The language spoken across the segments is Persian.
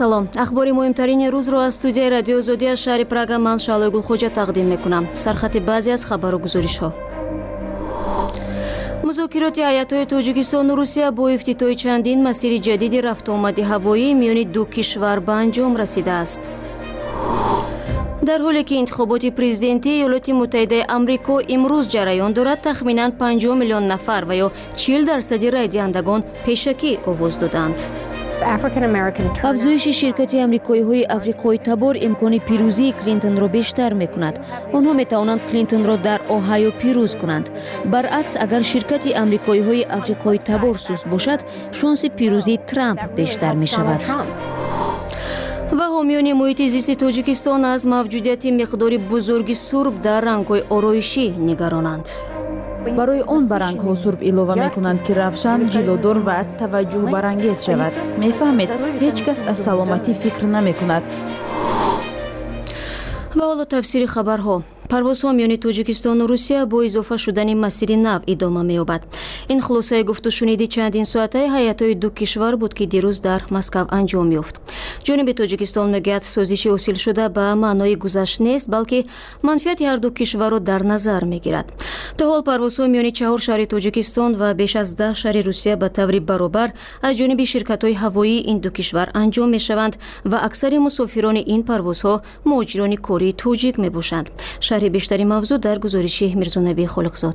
салом. ахбори муҳимтарини рӯзро аз студияи радио Озодӣ аз шаҳри Прага ман Шаълои Гулхоҷа тақдим мекунам. Сархати баъзе аз хабару гузоришҳо. музокироти ҳайатҳои Тоҷикистону Русия бо ифтитоҳи чандин масири ҷадиди рафтуомади ҳавоӣ миёни ду кишвар ба анҷом расидааст. дар ҳоле ки интихоботи президентии Иёлоти Муттаҳидаи Амрико имрӯз ҷараён дорад, тахминан 50 миллион нафар ва ё 40% райдиҳандагон пешакӣ овоз доданд. афзоиши ширкати амрикоиҳои африқои табор имкони пирӯзии Клинтонро бештар мекунад. онҳо метавонанд Клинтонро дар Оҳайо пирӯз кунанд. баръакс, агар ширкати амрикоиҳои африқои табор суст бошад, шонси пирӯзии Трамп бештар мешавад. ва ҳомиёни муҳити зисти Тоҷикистон аз мавҷудияти миқдори бузурги сурб дар рангҳои ороишӣ нигаронанд. барои он ба рангҳо сурб илова мекунанд ки равшан, ҷилодор ва таваҷҷуҳбарангез шавад. мефаҳмед, ҳеҷ кас аз саломатӣ фикр намекунад. ва ҳоло тафсири хабарҳо. парвозҳо миёни Тоҷикистону Русия бо изофа шудани масири нав идома меёбад. ин хулосаи гуфтушуниди чандин соатаи ҳайатҳои ду кишвар буд, ки дирӯз дар Москав анҷом ёфт. ҷониби Тоҷикистон мегӯяд, созиши ҳосилшуда ба маънои гузашт нест, балки манфиати ҳар ду кишварро дар назар мегирад. то ҳол парвозҳо миёни 4 шаҳри Тоҷикистон ва беш аз 10 шаҳри Русия ба таври баробар аз ҷониби ширкатҳои ҳавоии ин ду кишвар анҷом мешаванд ва аксари мусофирони ин парвозҳо муҳоҷирони кории тоҷик мебошанд. шарҳи бештари мавзӯъ дар гузориши Мирзонабии Холиқзод.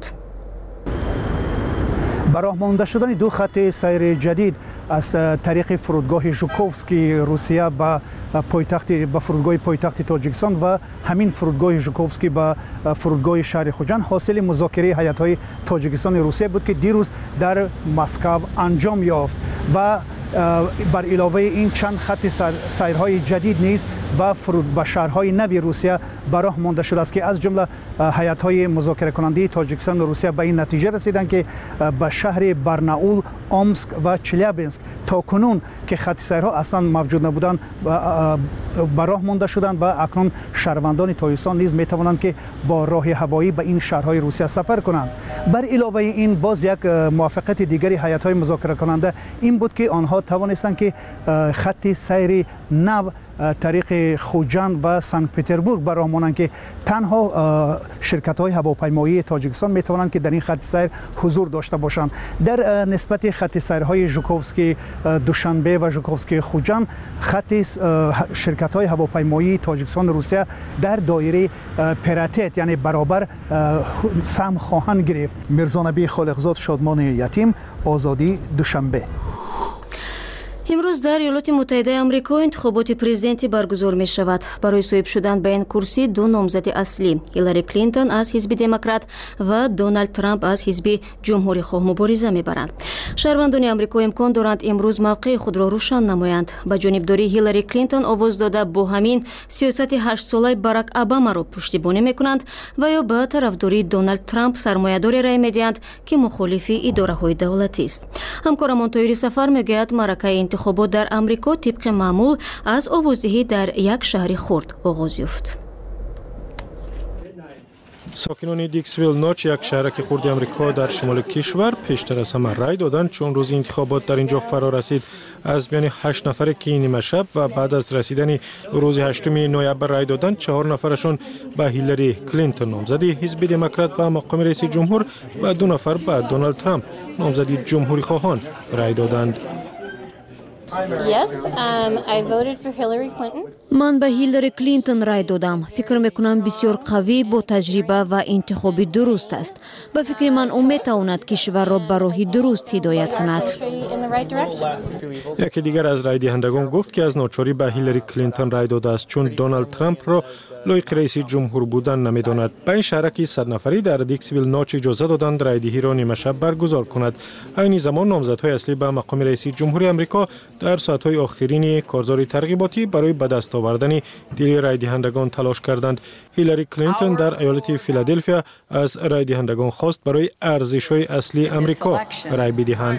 ба роҳ монда шудани ду хатти сайри ҷадид аз тариқи фурудгоҳи Жуковский Русия ба фурудгоҳи пойтахти Тоҷикистон ва ҳамин фурудгоҳи Жуковский ба фурудгоҳи шаҳри Хуҷанд ҳосили музокираи ҳайатҳои Тоҷикистони Русия буд, ки дирӯз дар Москав анҷом ёфт ва бар иловаи ин чанд хатти сайрҳои ҷадид низ ба шаҳрҳои нави Русия ба роҳ монда шудааст, ки аз ҷумла ҳайатҳои музокиракунандии Тоҷикистону Русия ба ин натиҷа расиданд, ки ба шаҳри Барнаул, Омск ва Челябинск то кунун ки хатти сайрҳо аслан мавҷуд набуданд ба роҳ монда шуданд ва акнун шаҳрвандони Тоҷикистон низ метавонанд ки бо роҳи ҳавоӣ ба ин шаҳрҳои Русия сафар кунанд. бар иловаи ин боз як муваффақияти дигари ҳайатҳои музокиракунанда ин буд, ки онҳо тавонистанд ки хатти сайри нав тариқи Хуҷанд ва Санкт Петербург ба роҳ монанд, ки танҳо ширкатҳои ҳавопаймоии Тоҷикистон метавонанд ки дар ин хатти сайр ҳузур дошта бошанд. дар нисбати хатти сайрҳои Жуковский Душанбе ва Жуковский Хуҷанд, хатти ширкатҳои ҳавопаймоии Тоҷикистону Русия дар доираи паритет, яъне баробар сам хоҳанд гирифт. Мирзонабии Холиқзод, Шодмони Ятим, Озодӣ, Душанбе. имрӯз дар Иёлоти Муттаҳидаи Амрико интихоботи президентӣ баргузор мешавад. барои соҳиб шудан ба ин курсӣ ду номзади аслӣ, Ҳиллари Клинтон аз ҳизби демократ ва Дональд Трамп аз ҳизби ҷумҳурихоҳ мубориза мебаранд. шаҳрвандони Амрико имкон доранд имрӯз мавқеи худро рӯшан намоянд. ба ҷонибдории Ҳиллари Клинтон овоз дода бо ҳамин сиёсати 8-солаи Барак Обамаро пуштибонӣ мекунанд ва ё ба тарафдории Дональд Трамп сармоядоре рай медиҳанд, ки мухолифи идораҳои давлатист. ҳамкорамон Тоҳири Сафар мегӯяд, маъракаи интихобот дар Амрико тибқи маъмул аз овоздиҳӣ дар як шаҳри хурд оғоз ёфт. сокинони Диксвилл Ноч, як шаҳраки хурди Амрико дар шимоли кишвар, пештар аз ҳама рай доданд, чун рӯзи интихобот дар ин ҷо фаро расид. аз миёни 8 нафаре ки нимашаб ва баъд аз расидани рӯзи 8 ноябр рай доданд, 4 нафарашон ба Ҳиллари Клинтон, номзади ҳизби демократ ба мақоми раиси ҷумҳур, ва 2 нафар ба Дональд Трамп, номзади ҷумҳурихоҳон рай доданд. ман ба Ҳиллари Клинтон рай додам. фикр мекунам бисёр қавӣ, бо таҷриба ва интихоби дуруст аст. ба фикри ман ӯ метавонад кишварро ба роҳи дуруст ҳидоят кунад. яке дигар аз райдиҳандагон гуфт, ки аз ночорӣ ба Ҳиллари Клинтон рай додааст, чун Дональд Трампро лоиқи раиси ҷумҳур будан намедонад. ба ин шаҳраки 100 нафарӣ дар Диксвилл Ноч иҷоза доданд райдиҳиро нимашаб баргузор кунад. айни замон номзадҳои аслӣ ба мақоми раиси ҷумҳури Амрико дар соатҳои охирини корзори тарғиботӣ барои ба даст овардани дили райдиҳандагон талош карданд. Ҳиллари Клинтон дар аёлати Филаделфия аз райдиҳандагон хост барои арзишҳои аслии Амрико рай бидиҳанд.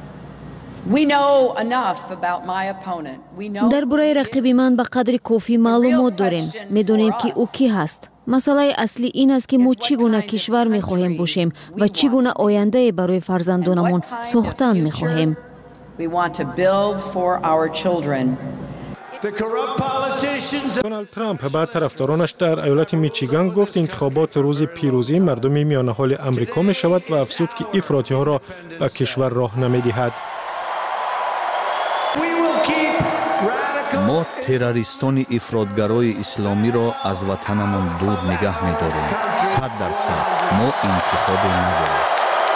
дар бораи рақиби ман ба қадри кофӣ маълумот дорем. медонем ки ӯ кӣ ҳаст. масъалаи аслӣ ин аст, ки мо чӣ гуна кишвар мехоҳем бошем ва чӣ гуна ояндае барои фарзандонамон сохтан мехоҳем. دونالد ترامپ با طرفدارانش در ایالت میچیگان گفت انتخابات روز پیروزی مردم میان حال امریکا می شود و افزود که افراطی ها را به کشور راه نمی دهد. ما تروریستان افراطگرای اسلامی را از وطنمان دور نگه می داریم. 100% ما انتخابی نداریم.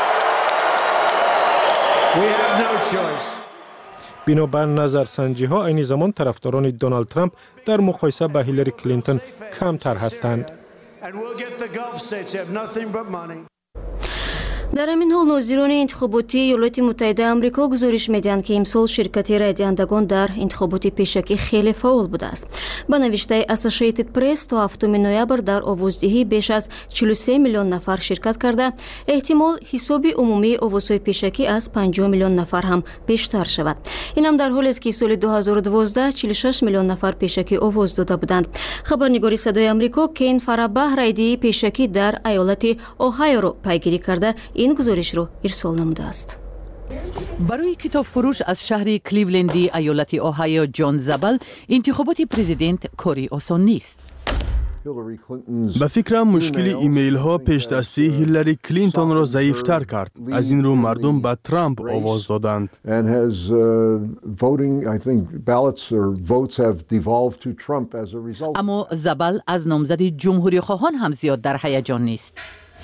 بنابر نظرسنجی ها این زمان طرفداران دونالد ترامپ در مقایسه با هیلاری کلینتون کمتر هستند. در همین حال ناظران انتخاباتی ایالات متحده آمریکا گزارش می‌دهند که امسال شرکت رای دهندگان در انتخابات پیشکی خیلی فعال بوده است. به نوشته اسوسییتد پرس تا 7 نوامبر در آوازدهی بیش از 43 میلیون نفر شرکت کرده، احتمال حساب عمومی آوازهای پیشکی از 50 میلیون نفر هم بیشتر شود. این هم در حالی است که سال 2012 46 میلیون نفر پیشکی آواز داده بودند. خبرنگار صدای آمریکا کین فرابه رایدهی پیشکی در ایالت اوهایو را پیگیری کرده این گزارش رو ارسال نموده است. برای کتاب فروش از شهر کلیولندی ایالت اوهایو جان زبل انتخابات پرزیدنت کاری آسان نیست. به فکرم مشکل ایمیل ها پیش دستی هیلاری کلینتون را ضعیفتر کرد. از این رو مردم به ترامپ آواز دادند. اما زبل از نامزد جمهوری خواهان هم زیاد در هیجان نیست.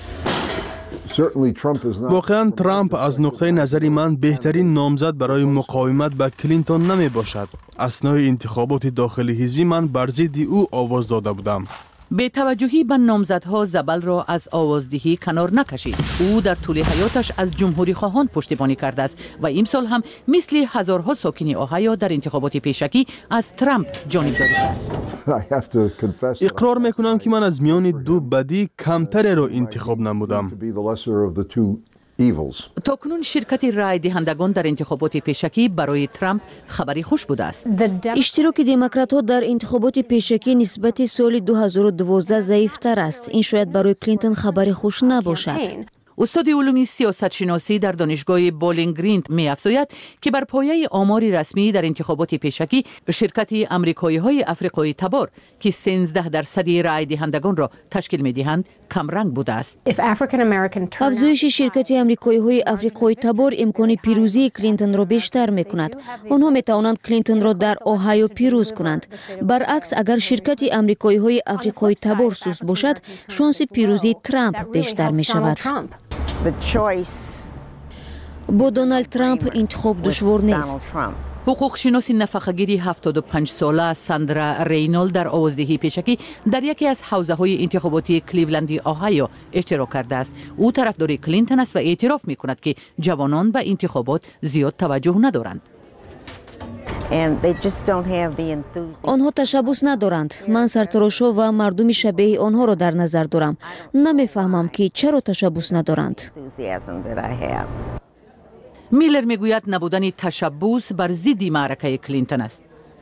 واقعا ترامپ از نقطه نظر من بهترین نامزد برای مقاومت به کلینتون نمی باشد. اثنای انتخابات داخلی حزبی من بر ضد او آواز داده بودم. به توجهی به نامزدها زبل را از آوازدهی کنار نکشید. او در طول حیاتش از جمهوری خواهان پشتیبانی کرده است و امسال هم مثل هزارها ساکن اوهایو در انتخابات پیشکی از ترامپ جانبداری کرد. اقرار میکنم که من از میان دو بدی کمتر را انتخاب نمودم. تاکنون شرکت رای دهندگان در انتخابات پیشکی برای ترامپ خبری خوش بوده است. اشتراک دموکرات ها در انتخابات پیشکی نسبت سال 2012 ضعیفتر است. این شاید برای کلینتون خبری خوش نباشد. استاد علوم سیاست شناسی در دانشگاه بولینگ گرین می افزاید که بر پایه آمار رسمی در انتخابات پیشکی شرکت امریکایی های افریقایی تبار که 13% رای دهندگان را تشکیل می دهند کم رنگ بوده است. افزایش شرکت امریکایی های افریقایی تبار امکان پیروزی کلینتون را بیشتر می کند. آنها می توانند کلینتون را در اوهایو پیروز کنند. برعکس اگر شرکت امریکایی های افریقایی تبار سست باشد، شانس پیروزی ترامپ بیشتر می شود. با دونالد ترامپ انتخاب دشوار نیست. حقوق شناس نفقه‌گیری 75 ساله ساندرا رینولد در آوازدهی پیشکی در یکی از حوزه‌های انتخاباتی کلیولندی اوهایو اشتراک کرده است. او طرفدار کلینتون است و اعتراف می‌کند که جوانان به انتخابات زیاد توجه ندارند. آنها تشبث ندارند. من سرتراشا و مردم شبیه آنها را در نظر دارم. نمیفهمم که چرا تشبث ندارند. میلر میگوید نبودن تشبث بر ضد معرکه کلینتون است.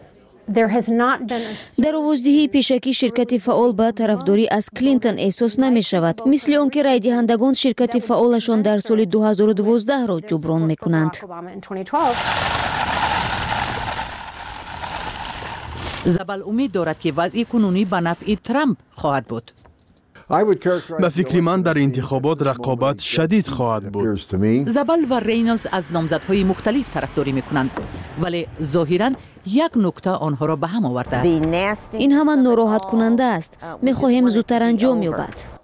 در آوازدهی پیشکی شرکت فعال به طرفداری از کلینتون احساس نمی شود، مثل آنکه رای دهندگان شرکت فعالشان در سال 2012 را جبران می کنند. زبل امید دارد که وضع کنونی به نفع ترامپ خواهد بود. به فکر من در انتخابات رقابت شدید خواهد بود. زبل و رینولدز از نامزدهای مختلف طرفداری میکنند، ولی ظاهراً یک نکته آنها را به هم آورده است. این همان ناراحت کننده است. میخواهیم زودتر انجام یابد.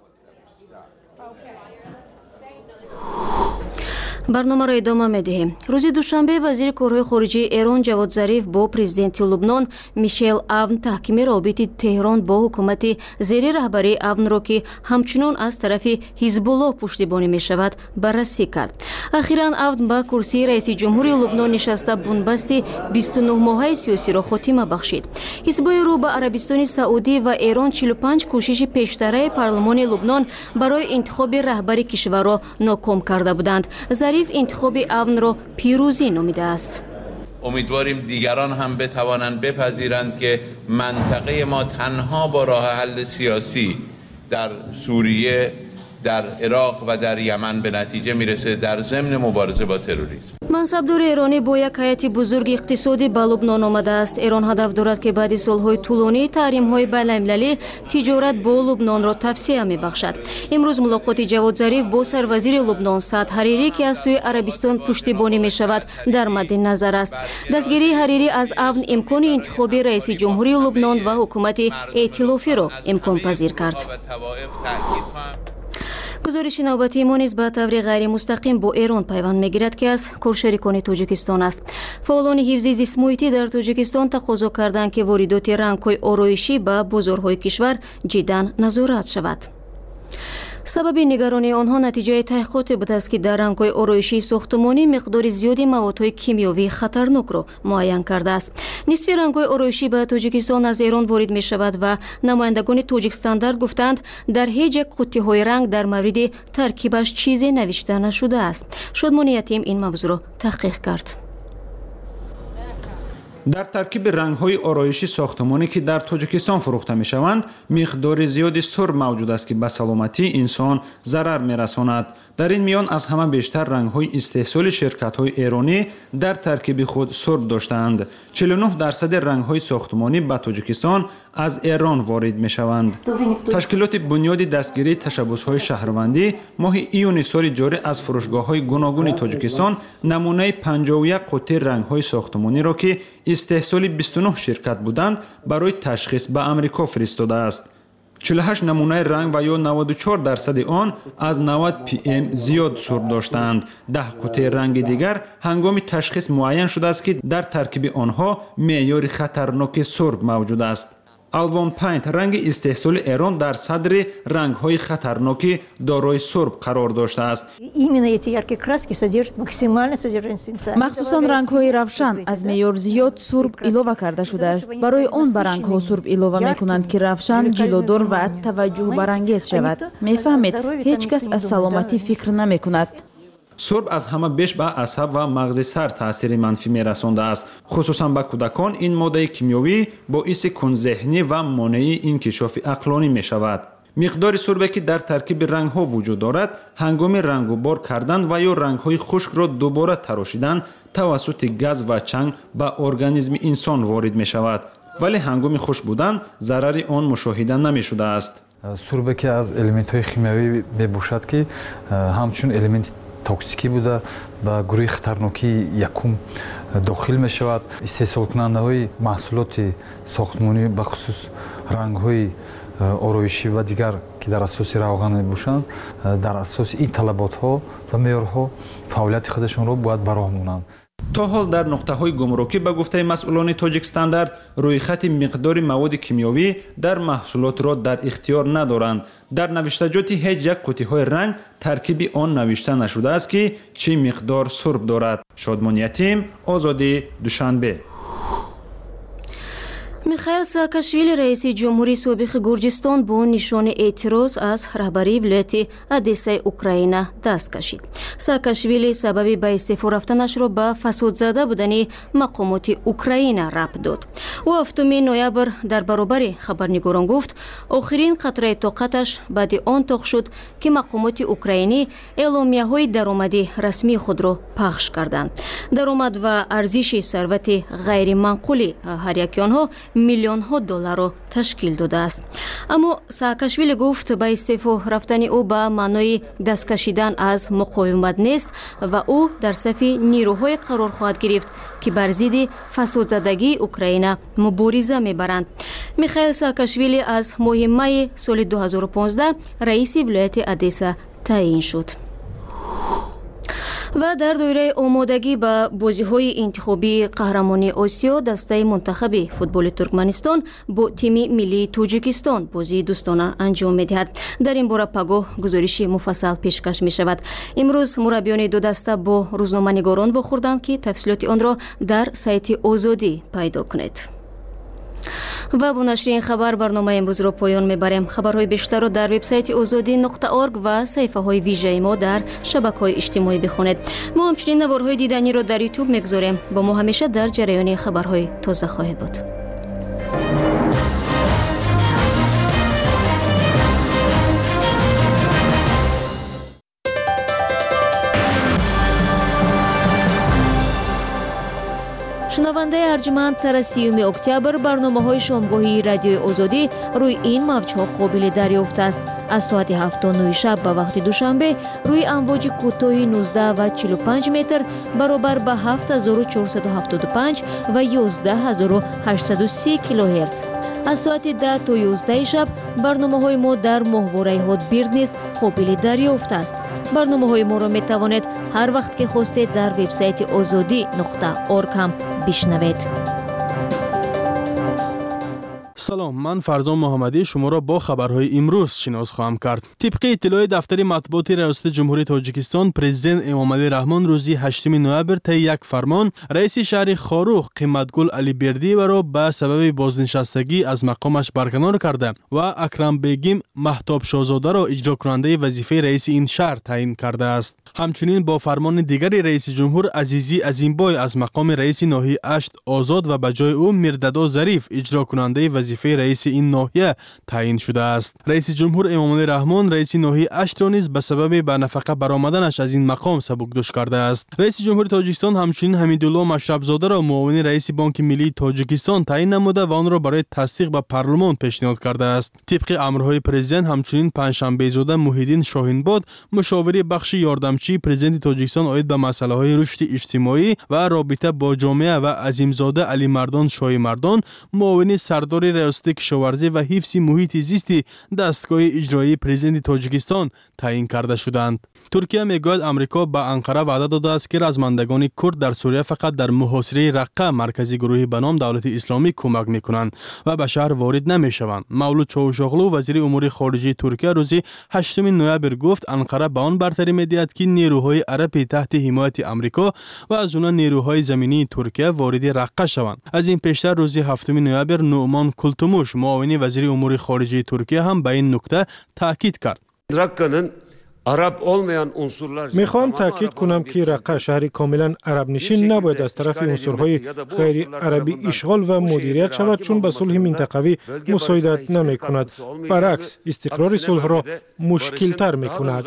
برنامه را ادامه می‌دهیم. روز دوشنبه وزیر کارهای خارجه ایران جواد ظریف با پرزیدنت لبنان میشل آون تحکیم رابطه تهران با حکومت زیر رهبری آون را که همچنان از طرف حزب الله پشتیبانی می‌شود بررسی کرد. اخیراً آون با کرسی رئیس جمهوری لبنان نشسته بنبست 29 ماهه سیاسی را خاتمه بخشید. حزب‌های رو به عربستان سعودی و ایران 45 کوشش پیشتر پارلمان لبنان برای انتخاب رهبر کشور را ناکام کرده بودند. ظریف انتخاب آون را پیروزی نامیده است. امیدواریم دیگران هم بتوانند بپذیرند که منطقه ما تنها با راه حل سیاسی در سوریه در عراق و در یمن به نتیجه میرسه در ضمن مبارزه با تروریسم. мансабдори эронӣ бо як ҳайати бузурги иқтисодӣ ба лубнон омадааст. эрон ҳадаф дорад ки баъди солҳои тӯлонии таҳримҳои байналмилалӣ тиҷорат бо лубнонро тавсея мебахшад. имрӯз мулоқоти ҷавод зариф бо сарвазири лубнон Саъд Ҳарирӣ ки аз сӯи арабистон пуштибонӣ мешавад дар мадди назар аст. дастгирии Ҳарирӣ аз авн имкони интихоби раиси ҷумҳурии лубнон ва ҳукумати эътилофиро имконпазир кард. гузориши навбатии мо низ ба таври ғайримустақим бо эрон пайванд мегирад ки аз коршарикони тоҷикистон аст. фаъолони ҳифзи зистмуҳитӣ дар тоҷикистон тақозо карданд ки воридоти рангҳои ороишӣ ба бозорҳои кишвар ҷиддан назорат шавад. сабаби нигаронии онҳо натиҷаи таҳқиқоте будааст ки дар рангҳои ороишии сохтумонӣ миқдори зиёди маводҳои кимиёвии хатарнокро муайян кардааст. нисфи рангҳои ороишӣ ба тоҷикистон аз эрон ворид мешавад ва намояндагони тоҷикстандард гуфтанд дар ҳеҷ як қуттиҳои ранг дар мавриди таркибаш чизе навишта нашудааст. шодмони ятим ин мавзӯъро таҳқиқ кард. дар таркиби рангҳои ороиши сохтмонӣ ки дар тоҷикистон фурӯхта мешаванд миқдори зиёди сурб мавҷуд аст ки ба саломатии инсон зарар мерасонад. дар ин миён аз ҳама бештар рангҳои истеҳсоли ширкатҳои эронӣ дар таркиби худ сурб доштаанд. 49% рангҳои сохтмонӣ ба тоҷикистон аз эрон ворид мешаванд. ташкилоти бунёди дастгирии ташаббусҳои шаҳрвандӣ моҳи июни соли ҷорӣ аз фурӯшгоҳҳои гуногуни тоҷикистон намунаи 51 қуттии рангҳои сохтмониро ки истеҳсоли 29 ширкат буданд барои ташхис ба амрико фиристодааст. 48 намунаи ранг ва ё 94% он аз 90 pm зиёд сурб доштаанд. 10 қуттии ранги дигар ҳангоми ташхис муайян шудааст ки дар таркиби онҳо меъёри хатарноки сурб мавҷуд аст. алвон пайнт ранги истеҳсоли эрон дар садри рангҳои хатарноки дорои сурб қарор доштааст. махсусан рангҳои равшан аз меъёр зиёд сурб илова карда шудааст. барои он ба рангҳо сурб илова мекунанд ки равшан, ҷилодор ва таваҷҷӯҳбарангез шавад. мефаҳмед, ҳеҷ кас аз саломатӣ фикр намекунад. сурб аз ҳама беш ба асаб ва мағзи сар таъсири манфӣ мерасондааст. хусусан ба кӯдакон ин моддаи кимиёвӣ боиси кунзеҳнӣ ва монеи инкишофи ақлонӣ мешавад. миқдори сурбе ки дар таркиби рангҳо вуҷуд дорад ҳангоми рангубор кардан ва ё рангҳои хушкро дубора тарошидан тавассути газ ва чанг ба организми инсон ворид мешавад, вале ҳангоми хушк будан зарари он мушоҳида намешудааст. сурбе ки аз элементҳои химиявӣ мебошад ки ҳамчун элементи токсикӣ буда ба гурӯҳи хатарнокии якум дохил мешавад. истеҳсолкунандаҳои маҳсулоти сохтмонӣ ба хусус рангҳои ороишӣ ва дигар ки дар асоси равған мебошанд дар асоси ин талаботҳо ва меъёрҳо фаъолияти худашонро бояд ба роҳ монанд. то ҳол дар нуқтаҳои гумрукӣ ба гуфтаи масъулони тоҷикстандард рӯйхати миқдори маводи кимиёвӣ дар маҳсулотро дар ихтиёр надоранд. дар навиштаҷоти ҳеҷ як қуттиҳои ранг таркиби он навишта нашудааст ки чӣ миқдор сурб дорад. шодмон ятим, озодӣ, душанбе. михаил Саакашвили раиси ҷумҳурии собиқи Гурҷистон бо нишони эътироз аз раҳбарии вилояти Одессаи Украина даст кашид. Саакашвили сабаби ба истеъфо рафтанашро ба фасодзада будани мақомоти Украина рабт дод. ӯ 7 ноябр дар баробари хабарнигорон гуфт охирин қатраи тоқаташ баъди он тоқ шуд ки мақомоти украинӣ эъломияҳои даромади расмии худро пахш карданд. даромад ва арзиши сарвати ғайриманқули ҳар яки онҳо миллионҳо долларро ташкил додааст. аммо Саакашвили гуфт ба истеъфо рафтани ӯ ба маънои даст кашидан аз муқовимат нест ва ӯ дар сафи нирӯҳое қарор хоҳад гирифт ки бар зидди фасодзадагии Украина мубориза мебаранд. михаил Саакашвили аз моҳи майи соли 2015 раиси вилояти Одесса таъин шуд. ва дар доираи омодагӣ ба бозиҳои интихобии қаҳрамонии Осиё дастаи мунтахаби футболи Туркманистон бо тими миллии Тоҷикистон бозии дӯстона анҷом медиҳад. дар ин бора пагоҳ гузориши муфассал пешкаш мешавад. имрӯз мураббиёни ду даста бо рӯзноманигорон вохӯрданд ки тафсилоти онро дар сайти Озодӣ пайдо кунед. ва бо нашри ин хабар барномаи имрӯзро поён мебарем. хабарҳои бештарро дар вебсайти ozodi.org ва саҳифаҳои вижаи мо дар шабакаҳои иҷтимоӣ бихонед. мо ҳамчунин наворҳои диданиро дар YouTube мегузорем. бо мо ҳамеша дар ҷараёни хабарҳои тоза хоҳед буд. шунавандаи арҷманд сара 30 октябр барномаҳои шомгоҳии радиои озодӣ рӯи ин мавҷҳо қобили дарёфт аст. аз соати 7:09 шаб ба вақти душанбе рӯи амвоҷи кӯтоҳи 19 ва 45 метр баробар ба 7475 ва 11830 килоҳерц. аз соати 10 то 11 шаб барномаҳои мо дар моҳвораи ҳотбирд низ қобили дарёфт аст. барномаҳои моро метавонед ҳар вақт ки хостед дар вебсайти озодӣ.орг ҳам бишнавед. салом, ман фарзон муҳаммадӣ шуморо бо хабарҳои имрӯз шинос хоҳам кард. тибқи иттилои дафтари матбуоти раёсати ҷумҳурии Тоҷикистон, президент Эмомалӣ Раҳмон рӯзи 8 ноябр таи як фармон раиси шаҳри Хорух Қиматгул Алибердиеваро ба сабаби бознишастагӣ аз мақомаш барканор карда ва Акрамбегим Маҳтобшозодаро иҷрокунандаи вазифаи раиси ин шаҳр таъин кардааст. ҳамчунин бо фармони дигари раиси ҷумҳур Азизӣ Азимбой аз мақоми раиси ноҳияи Ашт озод ва ба ҷои ӯ Мирдадо Зариф иҷрокунандаи вазифаи раиси ин ноҳия таъин шудааст. раиси ҷумҳур Эмомалӣ Раҳмон раиси ноҳияи Аштро низ ба сабаби ба нафақа баромаданаш аз ин мақом сабукдӯш кардааст. раиси ҷумҳури Тоҷикистон ҳамчунин Ҳамидулло Машрабзодаро муовини раиси Бонки Миллии Тоҷикистон таъин намуда ва онро барои тасдиқ ба парлумон пешниҳод кардааст. тибқи амрҳои президент ҳамчунин Панҷшанбезода Муҳиддин Шоҳинбод мушовири бахши ёрдамчии президенти Тоҷикистон оид ба масъалаҳои рушди иҷтимоӣ ва робита бо ҷомеа ва Азимзода Алимардон Шоҳимардон муовини сардори раёсати кишоварзӣ ва ҳифзи муҳити зисти дастгоҳи иҷроии президенти Тоҷикистон таъин карда шуданд. Туркия мегӯяд Амрико ба Анқара ваъда додааст ки размандагони курд дар Сурия фақат дар муҳосираи Раққа маркази гурӯҳи ба ном Давлати Исломӣ кӯмак мекунанд ва ба шаҳр ворид намешаванд. Мавлуд Човушоғлу вазири умури хориҷии Туркия рӯзи 8 ноябр гуфт Анқара ба он бартарӣ медиҳад ки нерӯҳои арабӣ таҳти ҳимояти Амрико ва аз ҷумла нерӯҳои заминии Туркия вориди Раққа шаванд. аз ин пештар рӯзи 7 ноябр Нуъмон Култумуш муовини вазири умури хориҷии Туркия ҳам ба ин нукта таъкид кард. мехоҳам таъкид кунам ки Раққа шаҳри комилан арабнишин набояд аз тарафи унсурҳои ғайри арабӣ ишғол ва мудирият шавад, чун ба сулҳи минтақавӣ мусоидат намекунад. баръакс, истиқрори сулҳро мушкилтар мекунад.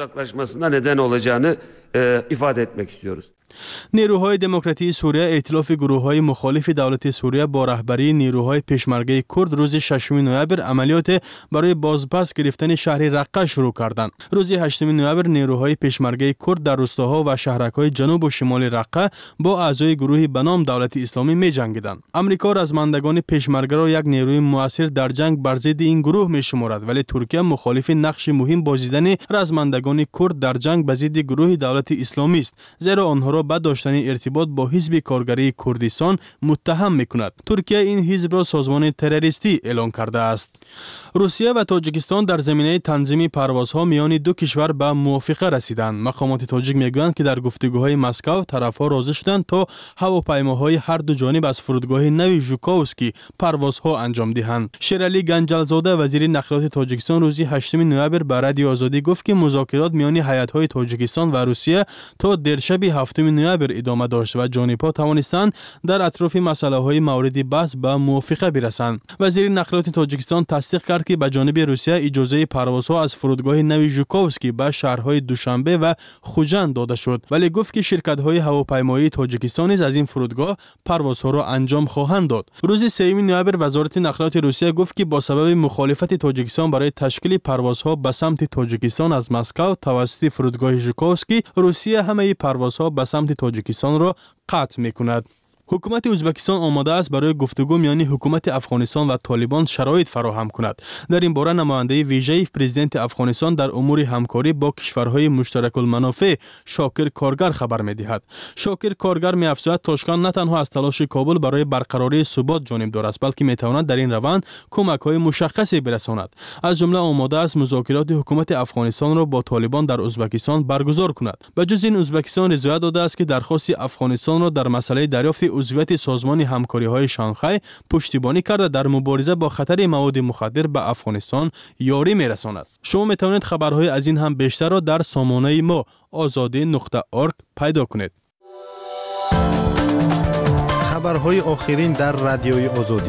ifade etmek istiyoruz. نیروهای دموکراتیک سوریه ائتلاف گروه‌های مخالف دولت سوریه با رهبری نیروهای پشمرگه کرد روز 6 نوامبر عملیات برای بازپس گرفتن شهر رقه شروع کردند. روز 8 نوامبر نیروهای پشمرگه کرد در روستاها و شهرک‌های جنوب و شمال رقه با اعضای گروهی به نام دولت اسلامی می‌جنگیدند. آمریکا رزمندگان پشمرگه را یک نیروی مؤثر در جنگ بر ضد این گروه می‌شمارد، ولی ترکیه مخالف نقش مهم بازیدن رزمندگان کرد در جنگ به ضد گروه دولت اسلامی است، زیرا آنها را به داشتن ارتباط با حزب کارگری کردستان متهم می‌کند. ترکیه این حزب را سازمان تروریستی اعلام کرده است. روسیه و تاجیکستان در زمینه تنظیم پروازها میان دو کشور به موافقه رسیدند. مقامات تاجیک میگویند که در گفتگوهای مسکو طرف‌ها راضی شدند تا هواپیماهای هر دو جانب از فرودگاه نوی ژوکووسکی پروازها انجام دهند. شیرعلی گنجلزاده وزیر نقلیات تاجیکستان روز 8 نوامبر به رادیو آزادی گفت که مذاکرات میان هیئت‌های تاجیکستان و روسیه تا درشب 7 نوامبر ادامه داشت و جانب‌ها توانستند در اطراف مسائل مورد بحث به موافقه برسند. وزیر نقلیات تاجیکستان تصدیق کرد که به جانب روسیه اجازه پروازها از فرودگاه نوی ژوکووسکی به شهرهای دوشنبه و خوجند داده شد، ولی گفت که شرکت‌های هواپیمایی تاجیکستان از این فرودگاه پروازها را انجام خواهند داد. روز 3 نوامبر وزارت نقلیات روسیه گفت که با سبب مخالفت تاجیکستان برای تشکیل پروازها به سمت تاجیکستان از مسکو توسط فرودگاه ژوکووسکی، روسیه همه پروازها به سمت تاجیکستان را قطع می‌کند. حکومت ازبکستان آماده است برای گفتگو میان حکومت افغانستان و طالبان شرایط فراهم کند. در این باره نماینده ویژه پرزیدنت افغانستان در امور همکاری با کشورهای مشترک المنافع شاکر کارگر خبر می‌دهد. شاکر کارگر می‌افزاید تاشکند نه تنها از تلاش کابل برای برقراری ثبات جانبدار است، بلکه می‌تواند در این روند کمک‌های مشخصی برساند. از جمله آماده است مذاکرات حکومت افغانستان را با طالبان در ازبکستان برگزار کند. بجز این ازبکستان رضایت داده است که درخواست افغانستان را در مسئله دریافت عضویت سازمان همکاری‌های شانگهای پشتیبانی کرده در مبارزه با خطر مواد مخدر به افغانستان یاری می‌رساند. شما می‌توانید خبرهای از این هم بیشتر را در سامانه ما azadi.org پیدا کنید. خبرهای آخرین در رادیوی آزادی.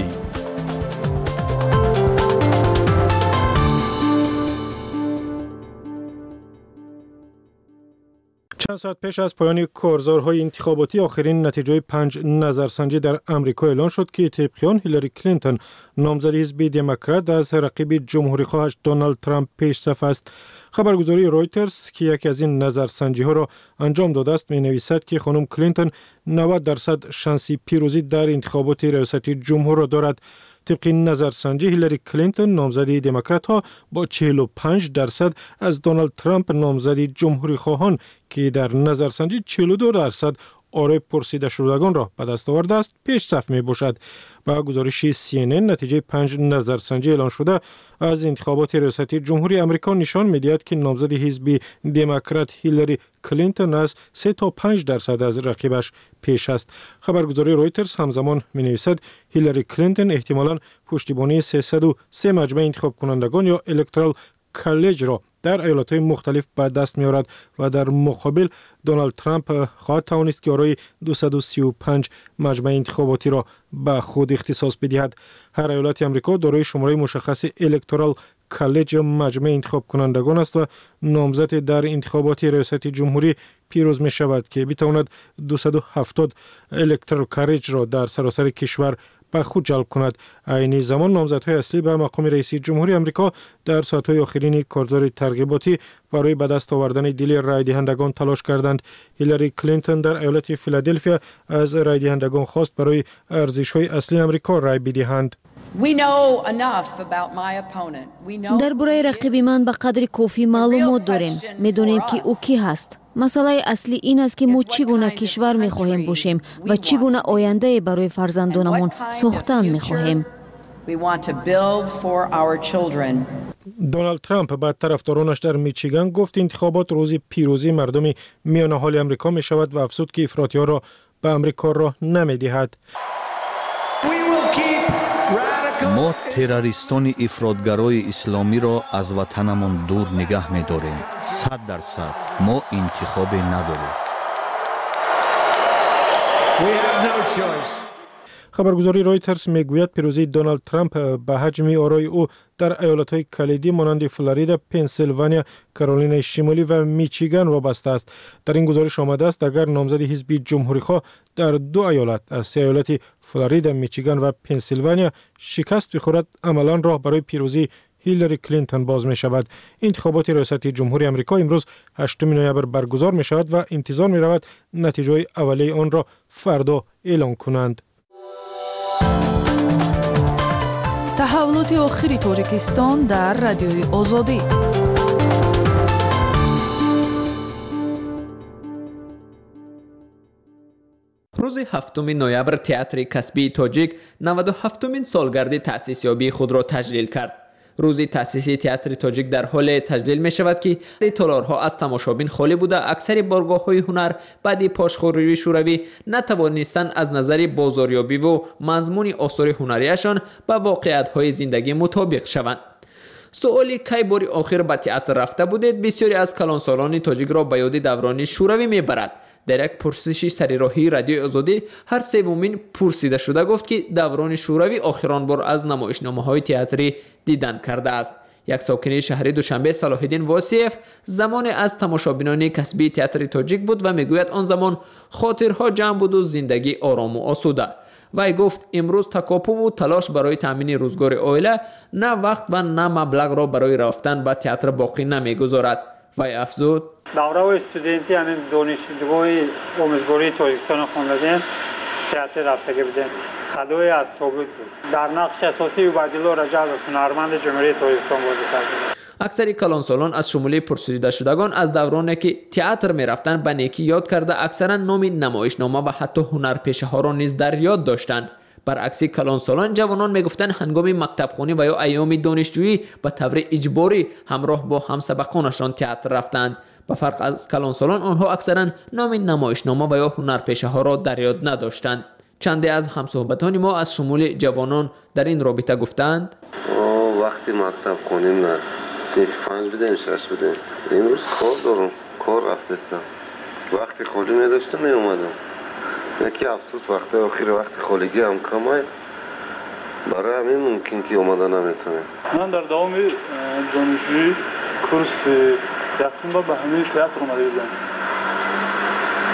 چند ساعت پیش از پایان کارزارهای انتخاباتی آخرین نتیجه 5 نظرسنجی در آمریکا اعلان شد که طبق آن هیلاری کلینتون نامزد حزب دموکرات از رقیب جمهوری خواهش دونالد ترامپ پیش صف است. خبرگزاری رویترز که یکی از این نظرسنجی ها را انجام داده است می نویسد که خانم کلینتون 90% شانس پیروزی در انتخابات ریاست جمهور را دارد. طبق نظرسنجی هیلاری کلینتون نامزد دموکرات ها با 45% از دونالد ترامپ نامزد جمهوری خواهان که در نظرسنجی 42% آرای پرسیده شدگان را به دست آورده است پیش صف می باشد. با گزارش CNN نتیجه 5 نظرسنجی اعلان شده از انتخابات ریاست جمهوری آمریکا نشان می‌دهد که نامزد حزب دموکرات هیلاری کلینتون از 3 تا 5% از رقیبش پیش است. خبرگزاری رویترز همزمان می‌نویسد هیلاری کلینتون احتمالاً پشتیبانی 303 مجمع انتخاب کنندگان یا الکترال کالج را در ایالت‌های مختلف به دست می‌آورد و در مقابل دونالد ترامپ خواهد توانست که آرای 235 مجمع انتخاباتی را به خود اختصاص بدهد. هر ایالت آمریکا دارای شماره مشخص الکترال کالج یا مجمع انتخاب کنندگان است و نامزد در انتخابات ریاست جمهوری پیروز می شود که بتواند 270 الکترال کالج را در سراسر کشور به خود جلب کند. عین زمان نامزدهای اصلی به مقام رئیس جمهوری آمریکا در ساعت‌های آخرین کارزار ترغیباتی برای به دست آوردن دل رای دهندگان تلاش کردند. هیلاری کلینتون در ایالت فیلادلفیا از رای دهندگان خواست برای ارزش‌های اصلی آمریکا رای بدهند. درباره رقیب من به قدر کافی معلومات داریم. می‌دانیم که او کی هست. مسئله اصلی این است که ما چگونه کشور می‌خواهیم باشیم و چگونه آینده برای فرزندانمون ساختن می‌خواهیم. دونالد ترامپ با طرفدارانش در میچیگان گفت انتخابات روز پیروزی مردم میان حال آمریکا می شود و افزود که افراطی‌ها را به آمریکا راه نمی‌دهد. ما تروریستان افراطگرای اسلامی را از وطنمان دور نگه می‌داریم. 100% ما انتخابی نداریم. خبرگزاری رویترز میگوید پیروزی دونالد ترامپ به حجم آرای او در ایالت‌های کلیدی مانند فلوریدا، پنسیلوانیا، کارولینای شمالی و میچیگان وابسته است. در این گزارش آمده است اگر نامزد حزب جمهوری‌خواه در 2 ایالت از 3 ایالت فلوریدا، میچیگان و پنسیلوانیا شکست بخورد، عملاً راه برای پیروزی هیلاری کلینتون باز می شود. انتخابات ریاست جمهوری آمریکا امروز 8 نوامبر برگزار می شود و انتظار می رود نتیجه اولیه آن را فردا اعلان کنند. تحولات آخری تاجیکستان در رادیوی آزادی. روز 7 نوامبر تئاتر کسبی تاجیک 97مین سالگرد تأسیسیابی خود را تجلیل کرد. روز تأسیس تئاتر تاجیک در حال تجلیل می شود که تالارها از تماشابین خالی بوده. اکثر بارگاه‌های هنر بعد پاشخوری شوروی نتوانستند از نظر بازاریابی و مضمون آثار هنریشان با واقعیت‌های زندگی مطابق شوند. سوالی کی باری آخر به تئاتر رفته بودید بسیاری از کلانسالان تاجیک را به یاد دوران شوروی میبرد. در یک پرسشی سریراهی رادیوی آزادی هر سومین پرسیده شده گفت که دوران شوروی آخرین بار از نمایشنامه‌های تئاتری دیدن کرده است. یک ساکن شهر دوشنبه صلاح الدین واسیف زمان از تماشابینان کسبی تئاتر تاجیک بود و میگوید آن زمان خاطرها جمع بود و زندگی آرام و آسوده. وی گفت امروز تکاپو و تلاش برای تامین روزگار عائله نه وقت و نه مبلغ را برای رفتن به تئاتر باقی نمیگذارد. وی افزود دوره استودنتی همین دانشجوی آموزگاری تاجیکستان خواندن تئاتر رفتگی بودن. صدای از تابوت بود. در نقش اساسی عبیدالله رجب هنرمند جمهوری تاجیکستان بازی کرد. اکثر کلانسالان از شمول پرسیده شدگان از دورانی که تئاتر می رفتن به نیکی یاد کرده اکثرا نام نمایشنامه و حتی هنرپیشه ها را نیز در یاد داشتند. برعکس کلانسالان جوانان می گفتند هنگام مکتب خوانی و یا ایام دانشجویی به طور اجباری همراه با همسبقانشان تئاتر رفتند. به فرق از کلانسالان آنها اکثرا نام نمایشنامه و یا هنرپیشه ها را در یاد نداشتند. چندی از همصحبتان ما از شمول جوانان در این رابطه گفتند وقتی مکتب خوانیم نه 5 بدیم 6 بدیم امروز کار دارم کار رفتستم وقتی خالی می داشتم می اومدم یکی افسوس وقتی آخر وقتی خالگی هم کمه برای همین ممکن که اومده نمیتونم. من در دوام دانشجویی کورس یکم به همین تئاتر اومده بودم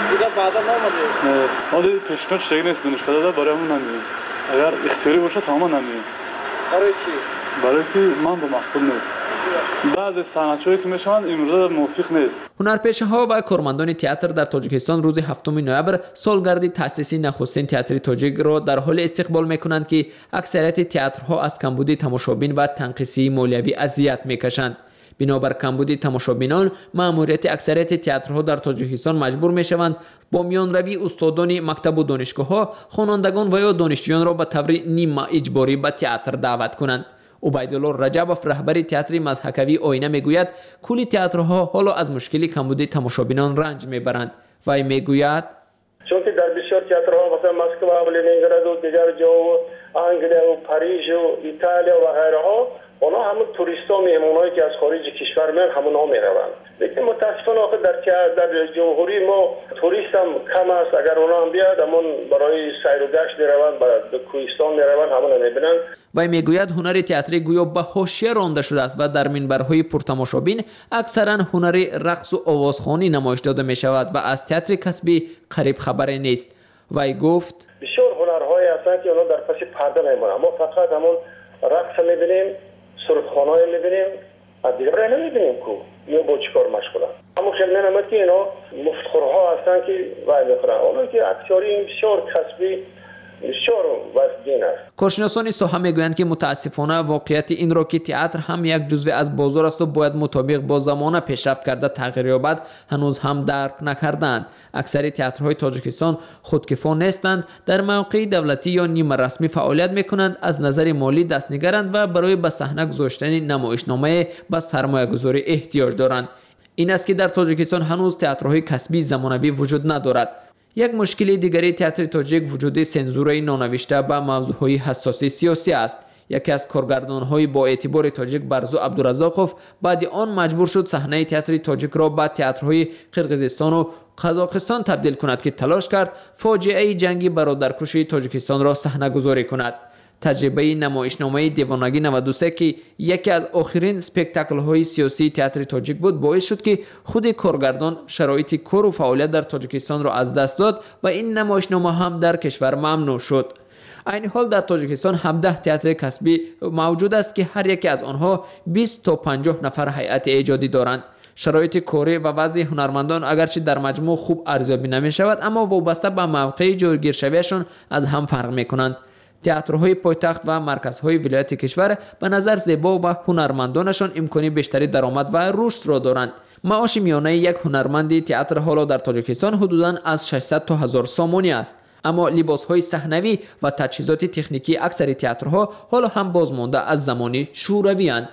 دیگه بعدا نمیاد. ما پیشنهاد چیزی نیست دانشگاه داده برامون نمیدیم. اگر اختیاری باشه تمام نمیدیم. برای چی؟ برای که من با مقبول نیست. بعضی صنعتچیایی که میشوند امروز موافق نیست. هنرپیشه‌ها و کارمندان تئاتر در تاجیکستان روز 7 نوامبر سالگرد تأسیس نخستین تئاتر تاجیک را در حال استقبال می‌کنند که اکثریت تئاترها از کمبود تماشابین و تنقیصی مالیوی اذیت می‌کشند. بنابر کمبود تماشابینان مأموریت اکثریت تئاترها در تاجیکستان مجبور می‌شوند با میانروی استادان مکتب و دانشگاه‌ها خوانندگان و یا دانشجویان را به طور نیم اجباری به تئاتر دعوت کنند. عبیدالله رجبوف رهبر تئاتر مضحکوی آینه میگوید کل تئاترها حالا از مشکل کمبود تماشابینان رنج میبرند. وی میگوید چون که در بسیار تئاترها مثلا مسکو و لنینگراد و دیگر جا و انگلیس و پاریس و ایتالیا و غیرها اونا همون توریستا مهمونایی که از خارج کشور میان همونا میروند. لیکن متاسفانه آخه در جمهوری ما توریست هم کم است. اگر اونا هم بیاد همون برای سیر و گشت میروند به کوهستان میروند همونا میبینند. وی میگوید هنر تئاتری گویا به حاشیه رانده شده است و در منبرهای پرتماشابین اکثرا هنر رقص و آوازخوانی نمایش داده می شود و از تئاتر کسبی قریب خبری نیست. وی گفت بسیار هنرهایی هستند که اونا در پس پرده میمونند. ما فقط همون رقص میبینیم، سرودخوانایی میبینیم، دیگه نمیبینیم کو یا با چیکار مشغولن. اما خیلی نمیاد که اینا مفتخورها هستند که وای میخورن. اونا که اکثری بسیار کسبی بسیار وزین است. کارشناسان ساحه میگویند که متاسفانه واقعیت این را که تئاتر هم یک جزو از بازار است و باید مطابق با زمان پیشرفت کرده تغییر یابد هنوز هم درک نکردند. اکثر تئاترهای تاجیکستان خودکفا نیستند، در موقع دولتی یا نیمه رسمی فعالیت میکنند، از نظر مالی دستنگرند و برای به صحنه گذاشتن نمایشنامه به سرمایه‌گذاری احتیاج دارند. این است که در تاجیکستان هنوز تئاترهای کسبی زمانوی وجود ندارد. یک مشکل دیگری تئاتر تاجیک وجود سنزور نانوشته به موضوعهای حساسی سیاسی است. یکی از کارگردان‌های با اعتبار تاجیک برزو عبدالرزاقوف بعد آن مجبور شد صحنه تئاتر تاجیک را به تئاترهای قرقیزستان و قزاقستان تبدیل کند که تلاش کرد فاجعه جنگ برادرکشی تاجیکستان را صحنه گذاری کند. تجربه نمایشنامه دیوانگی 93 که یکی از آخرین اسپکتاکل های سیاسی تئاتر تاجیک بود باعث شد که خود کارگردان شرایط کار و فعالیت در تاجیکستان را از دست داد و این نمایشنامه هم در کشور ممنوع شد. این حال در تاجیکستان 17 تئاتر کسبی موجود است که هر یک از آنها 20 تا 50 نفر هیئت ایجادی دارند. شرایط کاری و وضع هنرمندان اگرچه در مجموع خوب ارزیابی نمی شود اما وابسته به موقع جایگیرشویشان از هم فرق می کنند. تئاترهای پایتخت و مرکزهای ولایت کشور به نظر زیبا و هنرمندانشان امکانی بیشتری درآمد و رشد را دارند. معاش میانه یک هنرمند تئاتر حالا در تاجیکستان حدوداً از 600 تا 1000 سامانی است. اما لباسهای صحنوی و تجهیزات تکنیکی اکثر تئاترها حالا هم بازمانده از زمان شوروی اند.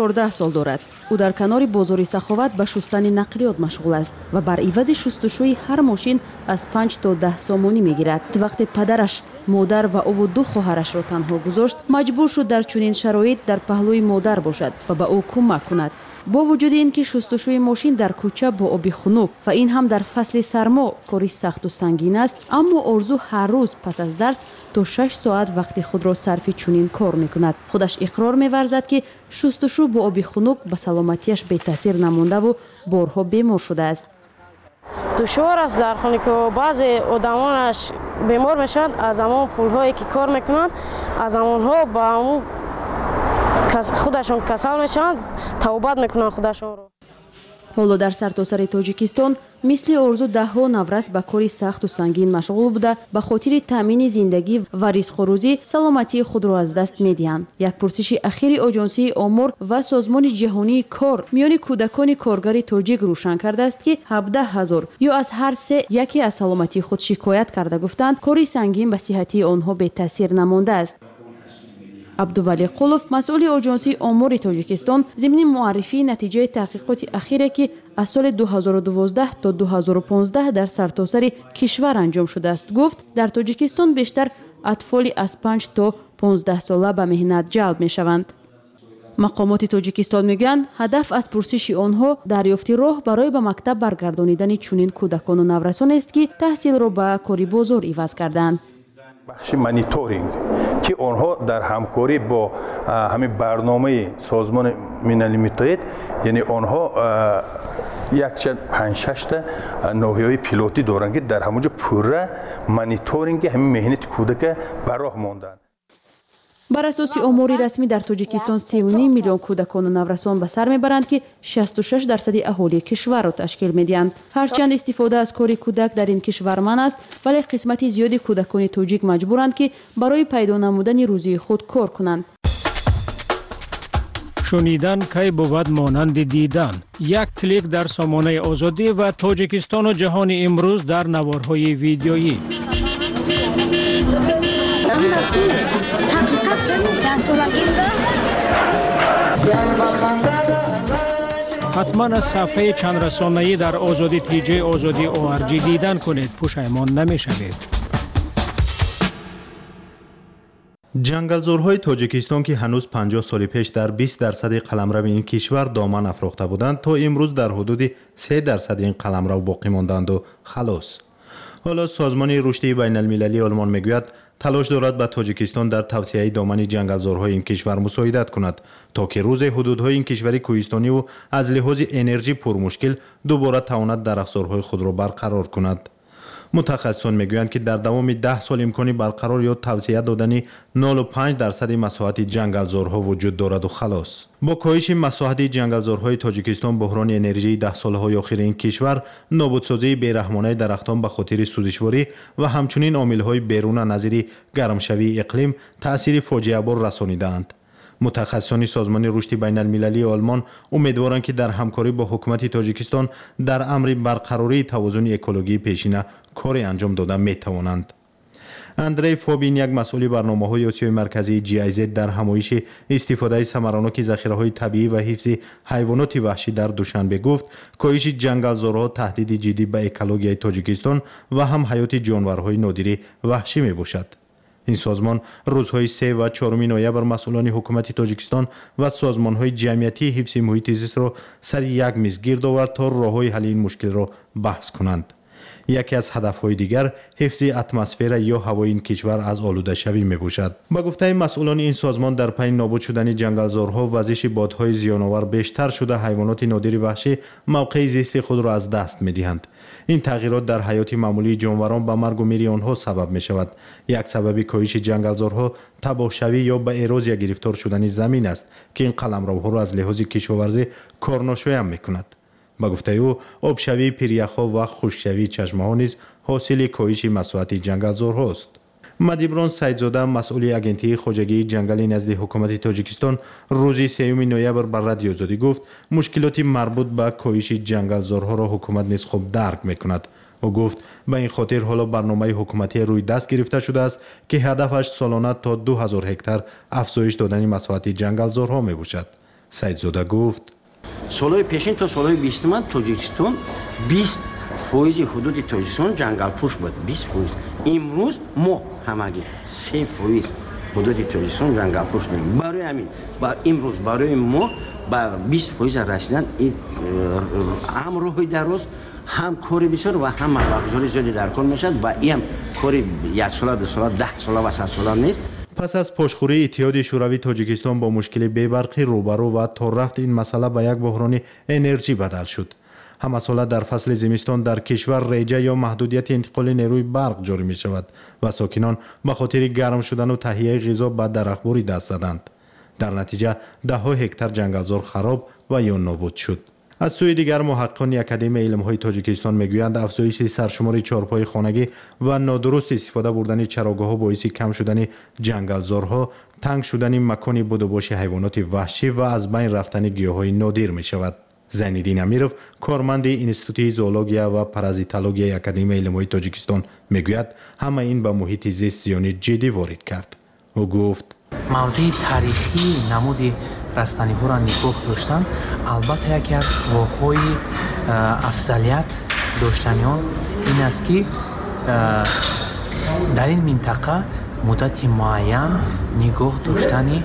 14 سال دارد. او در کنار بازار سخاوت به شستن نقلیات مشغول است و بر عوض شستشوی هر ماشین از 5 تا 10 سامانی میگیرد. وقتی پدرش، مادر و او 2 خواهرش را تنها گذاشت، مجبور شد در چنین شرایط در پهلوی مادر باشد و به او کمک کند. با وجود اینکه شستشوی ماشین در کوچه با آب خنک و این هم در فصل سرما کاری سخت و سنگین است، اما آرزو هر روز پس از درس تا 6 ساعت وقت خود را صرف چنین کار میکند. خودش اقرار می‌ورزد که شستشو با آب خنک به سلامتیش بی تاثیر نمانده و بارها بیمار شده است. دشوار است در خانه که بعضی آدمانش بیمار میشند از همون پولهایی که کار میکنند، از همونها با همون خودشون کسل میشند، توبت میکنند خودشون رو. حالا در سرتاسر تاجیکستان مثل آرزو ده‌ها نورس به کاری سخت و سنگین مشغول بوده به خاطر تامین زندگی و ریزخروزی سلامتی خود را از دست می‌دهند. یک پرسش اخیر آژانسی آمار و سازمان جهانی کار میان کودکان کارگر تاجیک روشن کرده است که 17,000 یا از هر 3 یکی از سلامتی خود شکایت کرده گفتند کاری سنگین به صحت آنها بی تاثیر نمانده است. عبدالولی قلوف مسئول آژانسی آمار تاجیکستان ضمن معرفی نتیجه تحقیقات اخیری که از سال 2012 تا 2015 در سرتاسر کشور انجام شده است گفت در تاجیکستان بیشتر اطفال از 5 تا 15 ساله به مهنت جلب می شوند. مقامات تاجیکستان میگویند هدف از پرسش آنها دریافت راه برای به مکتب برگردانیدن چنین کودکان و نورسان است که تحصیل را به کاری بازار عوض کردند. بخش مانیتورینگ که آنها در همکاری با همین برنامه سازمان ملل متحد، یعنی آنها یک 5-6 تا نوحه‌های پیلوتی دارند که در همونجا پوره مانیتورینگ همین مهنت کودک بر راه ماندند. بر اساس آمار رسمی در تاجیکستان 3.5 میلیون کودکان و نورسان به سر میبرند که 66% اهالی کشور را تشکیل میدهند. هرچند استفاده از کار کودک در این کشور منع است، ولی قسمت زیادی کودکان تاجیک مجبورند که برای پیدا نمودن روزی خود کار کنند. شنیدن کی بود مانند دیدن. یک کلیک در سامانه آزادی و تاجیکستان و جهان امروز در نوارهای ویدیویی. حتما از صفحه چند رسانه‌ای در آزادی تیجی آزادی ORG دیدن کنید، پشیمان نمی‌شوید. جنگلزورهای تاجیکستان که هنوز 50 سال پیش در 20% قلمرو این کشور دامن افراخته بودند تا امروز در حدود 3% این قلمرو باقی ماندند و خلاص. حالا سازمان رشد بین المللی آلمان میگوید تلاش دارد به تاجیکستان در توسعه دامن جنگلزارهای این کشور مساعدت کند تا که روز حدودهای این کشور کوهستانی و از لحاظ انرژی پرمشکل دوباره تواند درختزارهای خود را برقرار کند. متخصصان میگویند که در دوام 10 سال امکانی برقرار یا توسعه دادن 0.5% مساحت جنگلزارها وجود دارد و خلاص. با کاهش مساحت جنگلزارهای تاجیکستان، بحران انرژی 10 سالهای اخیر این کشور، نابودسازی بیرحمانه درختان به خاطر سوزشواری و همچنین عاملهای بیرون نظیر گرمشوی اقلیم تأثیر فاجعه بار رسانیدند. متخصصان سازمان رشد بین المللی آلمان امیدوارند که در همکاری با حکومت تاجیکستان در امر برقراری توازن اکولوژی پیشینه کاری انجام داده می توانند. اندری فوبین، یک مسئول برنامه‌های آسیای مرکزی GIZ، در همایش استفاده ثمرناک ذخیره‌های طبیعی و حفظ حیوانات وحشی در دوشنبه گفت کاهش جنگلزارها تهدید جدی به اکولوژی تاجیکستان و هم حیات جانورهای نادر وحشی میباشد. این سازمان روزهای 3 و 4 نوامبر مسئولان حکومت تاجیکستان و سازمان‌های جمعیتی حفظ محیط زیست را سر یک میز گرد آورد تا راه‌های حل این مشکل را بحث کنند. یکی از هدف‌های دیگر حفظ اتمسفر یا هوای این کشور از آلوده شوی میباشد. با گفته مسئولان این سازمان، در پی نابود شدن جنگلزارها، وزش بادهای زیان‌آور بیشتر شده، حیوانات نادر وحشی موقع زیست خود را از دست می‌دهند. این تغییرات در حیات معمولی جانوران به مرگ و میر آنها سبب می‌شود. یک سبب کاهش جنگلزارها تباهشوی یا به اروزیا یا گرفتار شدن زمین است که این قلمروها را از لحاظ کشاورزی کارناشوی می‌کند. با گفته او، آبشوی پیریخ‌ها و خشکشوی چشمه‌ها نیز حاصل کاهش مساحت جنگلزارها است. مدیبران سیدزاده، مسئول اگنتی خواجگی جنگل نزد حکومت تاجیکستان، روز 3 نوامبر بر رادیو آزادی گفت مشکلات مربوط به کاهش جنگلزارها را حکومت نیز خوب درک می‌کند. او گفت به این خاطر حالا برنامه حکومتی روی دست گرفته شده است که هدفش سالانه تا 2000 هکتار افزایش دادن مساحت جنگلزارها میباشد. سیدزاده گفت سالهای پیشین تا سالهای 20 تاجیکستان 20% حدود تاجیکستان جنگل پوش بود. 20%. امروز ما همگی 3% حدود تاجیکستان جنگل پوش داریم. برای همین امروز برای ما با 20% رسیدن هم روحی دراز، هم کاری بسیار و هم مبلغ زیادی در کار میشد و این کاری 1 سال 2 سال 10 سال و 100 سال نیست. پس از پشتخوری اتحاد شوروی تاجیکستان با مشکل بی‌برقی روبرو و تا رفت این مسئله به یک بحران انرژی بدل شد. همه ساله در فصل زمستان در کشور ریجه یا محدودیت انتقال نیروی برق جاری می شود و ساکنان به خاطر گرم شدن و تهیه غذا به درختباری دست زدند. در نتیجه ده ها هکتار جنگلزار خراب و یا نابود شد. از سوی دیگر محققان اکادمی علم‌های تاجیکستان میگویند افزایش سرشمار چهارپای خانگی و نادرست استفاده بردن چراگاه‌ها باعث کم شدن جنگلزارها، تنگ شدن مکان بدوباش حیوانات وحشی و از بین رفتن گیاهای نادر می شود. زینالدین امیرов کارمند انستیتوت زئولوژیا و پارازیتولوژی اکادمی علم‌های تاجیکستان میگوید همه این به محیط زیست زیانی جدی وارد کرد. او گفت موضوع تاریخی نمود رستنی ها را نگاه داشتن البته یکی از راه‌های افضلیت داشتن این است که در این منطقه مدت معین نگاه داشتن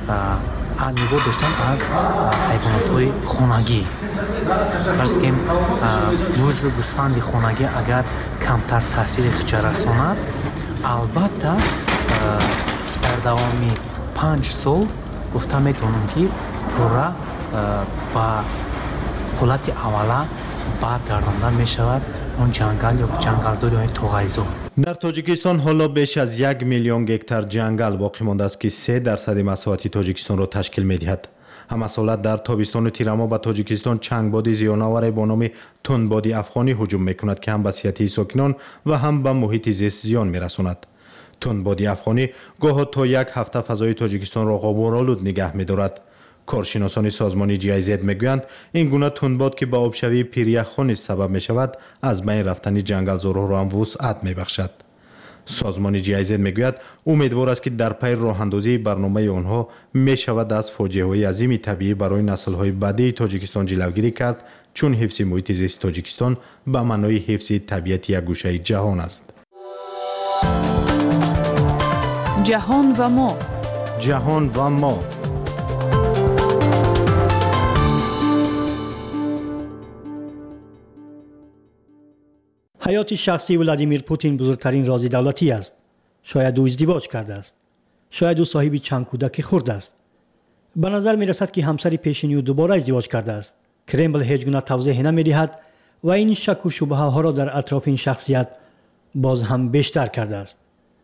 از حیوانات خانگی. فرض کنیم روز گوسفند خانگی اگر کمتر تاثیر خچه رساند، البته در دوامی 5 سال گفته میتونم که پورا با حالت اولا برگردانده می شود اون جنگل یا جنگلزار یا توغیزار. در تاجیکستان حالا بیش از 1 میلیون هکتار جنگل باقی مانده است که 3% مساحت تاجیکستان را تشکیل می‌دهد. همه سال در تابستان تیرما به تاجیکستان چنگباد زیان‌آور با نام تندباد افغانی هجوم می‌کند که هم به صحت ساکنان و هم به محیط زیست زیان می‌رساند. تندباد افغانی گاهی تا 1 هفته فضای تاجیکستان را غبارآلود نگه می‌دارد. کارشناسان سازمان GIZ میگویند این گونه تندباد که به آبشوی پیریخ‌ها سبب می شود از بین رفتن جنگلزارها را هم وسعت می بخشد. سازمان GIZ میگوید امیدوار است که در پی راه اندازی برنامه آنها می شود از فاجعه‌های عظیم طبیعی برای نسل‌های بعدی تاجیکستان جلوگیری کرد، چون حفظ محیط زیست تاجیکستان به معنای حفظ طبیعت یک گوشه جهان است. جهان و ما. جهان و ما. حیات شخصی ولادیمیر پوتین بزرگترین راز دولتی است. شاید او ازدواج کرده است. شاید او صاحب چند کودک خرد است. به نظر می رسد که همسر پیشینی او دوباره ازدواج کرده است. کرمل هیچ گونه توضیح نمی دهد و این شک و شبهه ها را در اطراف این شخصیت باز هم بیشتر کرده است.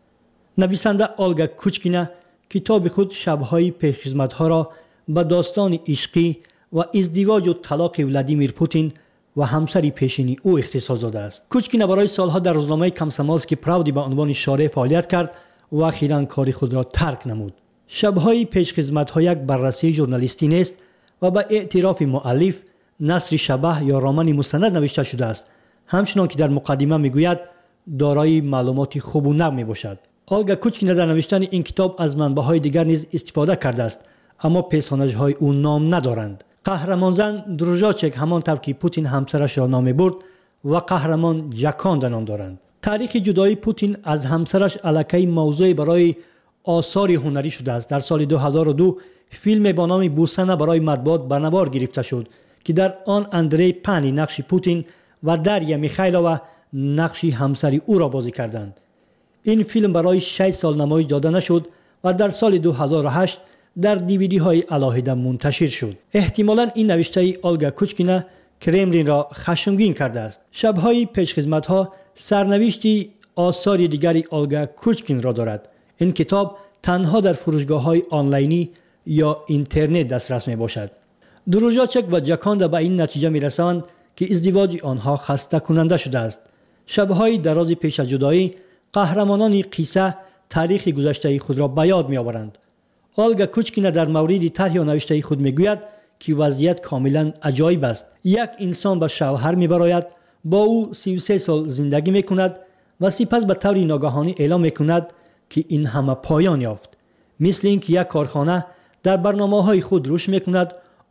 نویسنده آلگا کوچکینا کتاب خود شب‌های پیشخدمت‌ها را به داستان عشقی و ازدواج و طلاق ولادیمیر پوتین و همسری پیشینی او اختصاص داده است. کوچکینا برای سالها در روزنامه کامسomolsky پراودی به عنوان شارع فعالیت کرد و اخیراً کار خود را ترک نمود. شب‌های پیشخدمت‌ها یک بررسی ژورنالیستی نیست و به اعتراف مؤلف نثر شبح یا رمان مستند نوشته شده است. همچنان که در مقدمه میگوید دارای معلومات خوب و نو میباشد. آلگا کوچکینا در نوشتن این کتاب از منبع‌های دیگر نیز استفاده کرده است، اما پرسوناژهای او نام ندارند. قهرمان زن دروژاچک همانطور که پوتین همسرش را نام برد و قهرمان جکان نام دارند. تاریخ جدایی پوتین از همسرش الکی موضوع برای آثار هنری شده است. در سال 2002 فیلم با نام بوسنه برای مطبوعات به نوار گرفته شد که در آن اندری پانی نقش پوتین و داریا میخایلووا نقش همسری او را بازی کردند. این فیلم برای 6 سال نمایش داده نشد و در سال 2008 در دیویدی های علاهیده منتشر شد. احتمالاً این نوشته آلگا کوچکینا کرملین را خشمگین کرده است. شب‌های پیشخدمت‌ها سرنوشتی آثار دیگری آلگا کوچکین را دارد. این کتاب تنها در فروشگاه‌های آنلاینی یا اینترنت دسترس می‌باشد. دروژاچک و جکان به این نتیجه می‌رسند که ازدواج آنها خسته کننده شده است. شب‌های دراز پیش از جدایی قهرمانان قصه تاریخ گذشته خود را به یاد می‌آورند. آلگا کوچکینا در مورد طرح نوشته خود میگوید که وضعیت کاملا عجایب است. یک انسان به شوهر میبراید، با او 33 سال زندگی میکند و سپس به طور ناگهانی اعلام میکند که این همه پایان یافت. مثل اینکه یک کارخانه در برنامه‌های خود رشد میکند،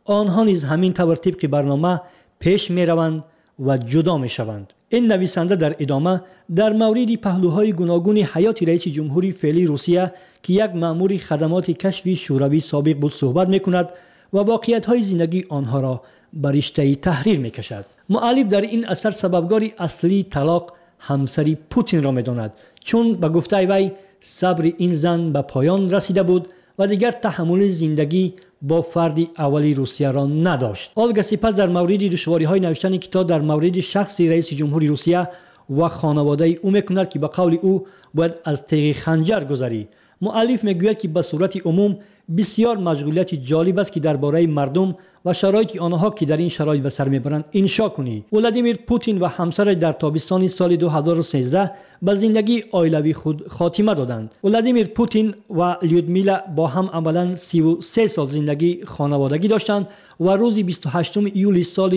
آنها نیز همین طور طبق برنامه پیش می روند و جدا می شوند. این نویسنده در ادامه در مورد پهلوهای گوناگون حیات رئیس جمهوری فعلی روسیه که یک مأمور خدمات کشفی شوروی سابق بود صحبت می کند و واقعیت‌های زندگی آنها را بر رشته تحریر می کشد. مؤلف در این اثر سببگار اصلی طلاق همسری پوتین را می داند، چون به گفته وی صبر این زن به پایان رسیده بود و دیگر تحمل زندگی با فرد اولی روسیه را نداشت. آلگا سپس در مورد دشواری‌های نوشتن کتاب در مورد شخصی رئیس جمهوری روسیه و خانواده او می‌کند که به قول او باید از تیغ خنجر گذری. مؤلف میگوید که به صورت عموم بسیار مشغولیت جالب است که درباره مردم و شرایط آنها که در این شرایط به سر میبرند انشا کنی. ولادیمیر پوتین و همسرش در تابستان سال 2013 به زندگی عائلوی خود خاتمه دادند. ولادیمیر پوتین و لیودمیلا با هم عملاً 33 سال زندگی خانوادگی داشتند و روز 28 ایول سال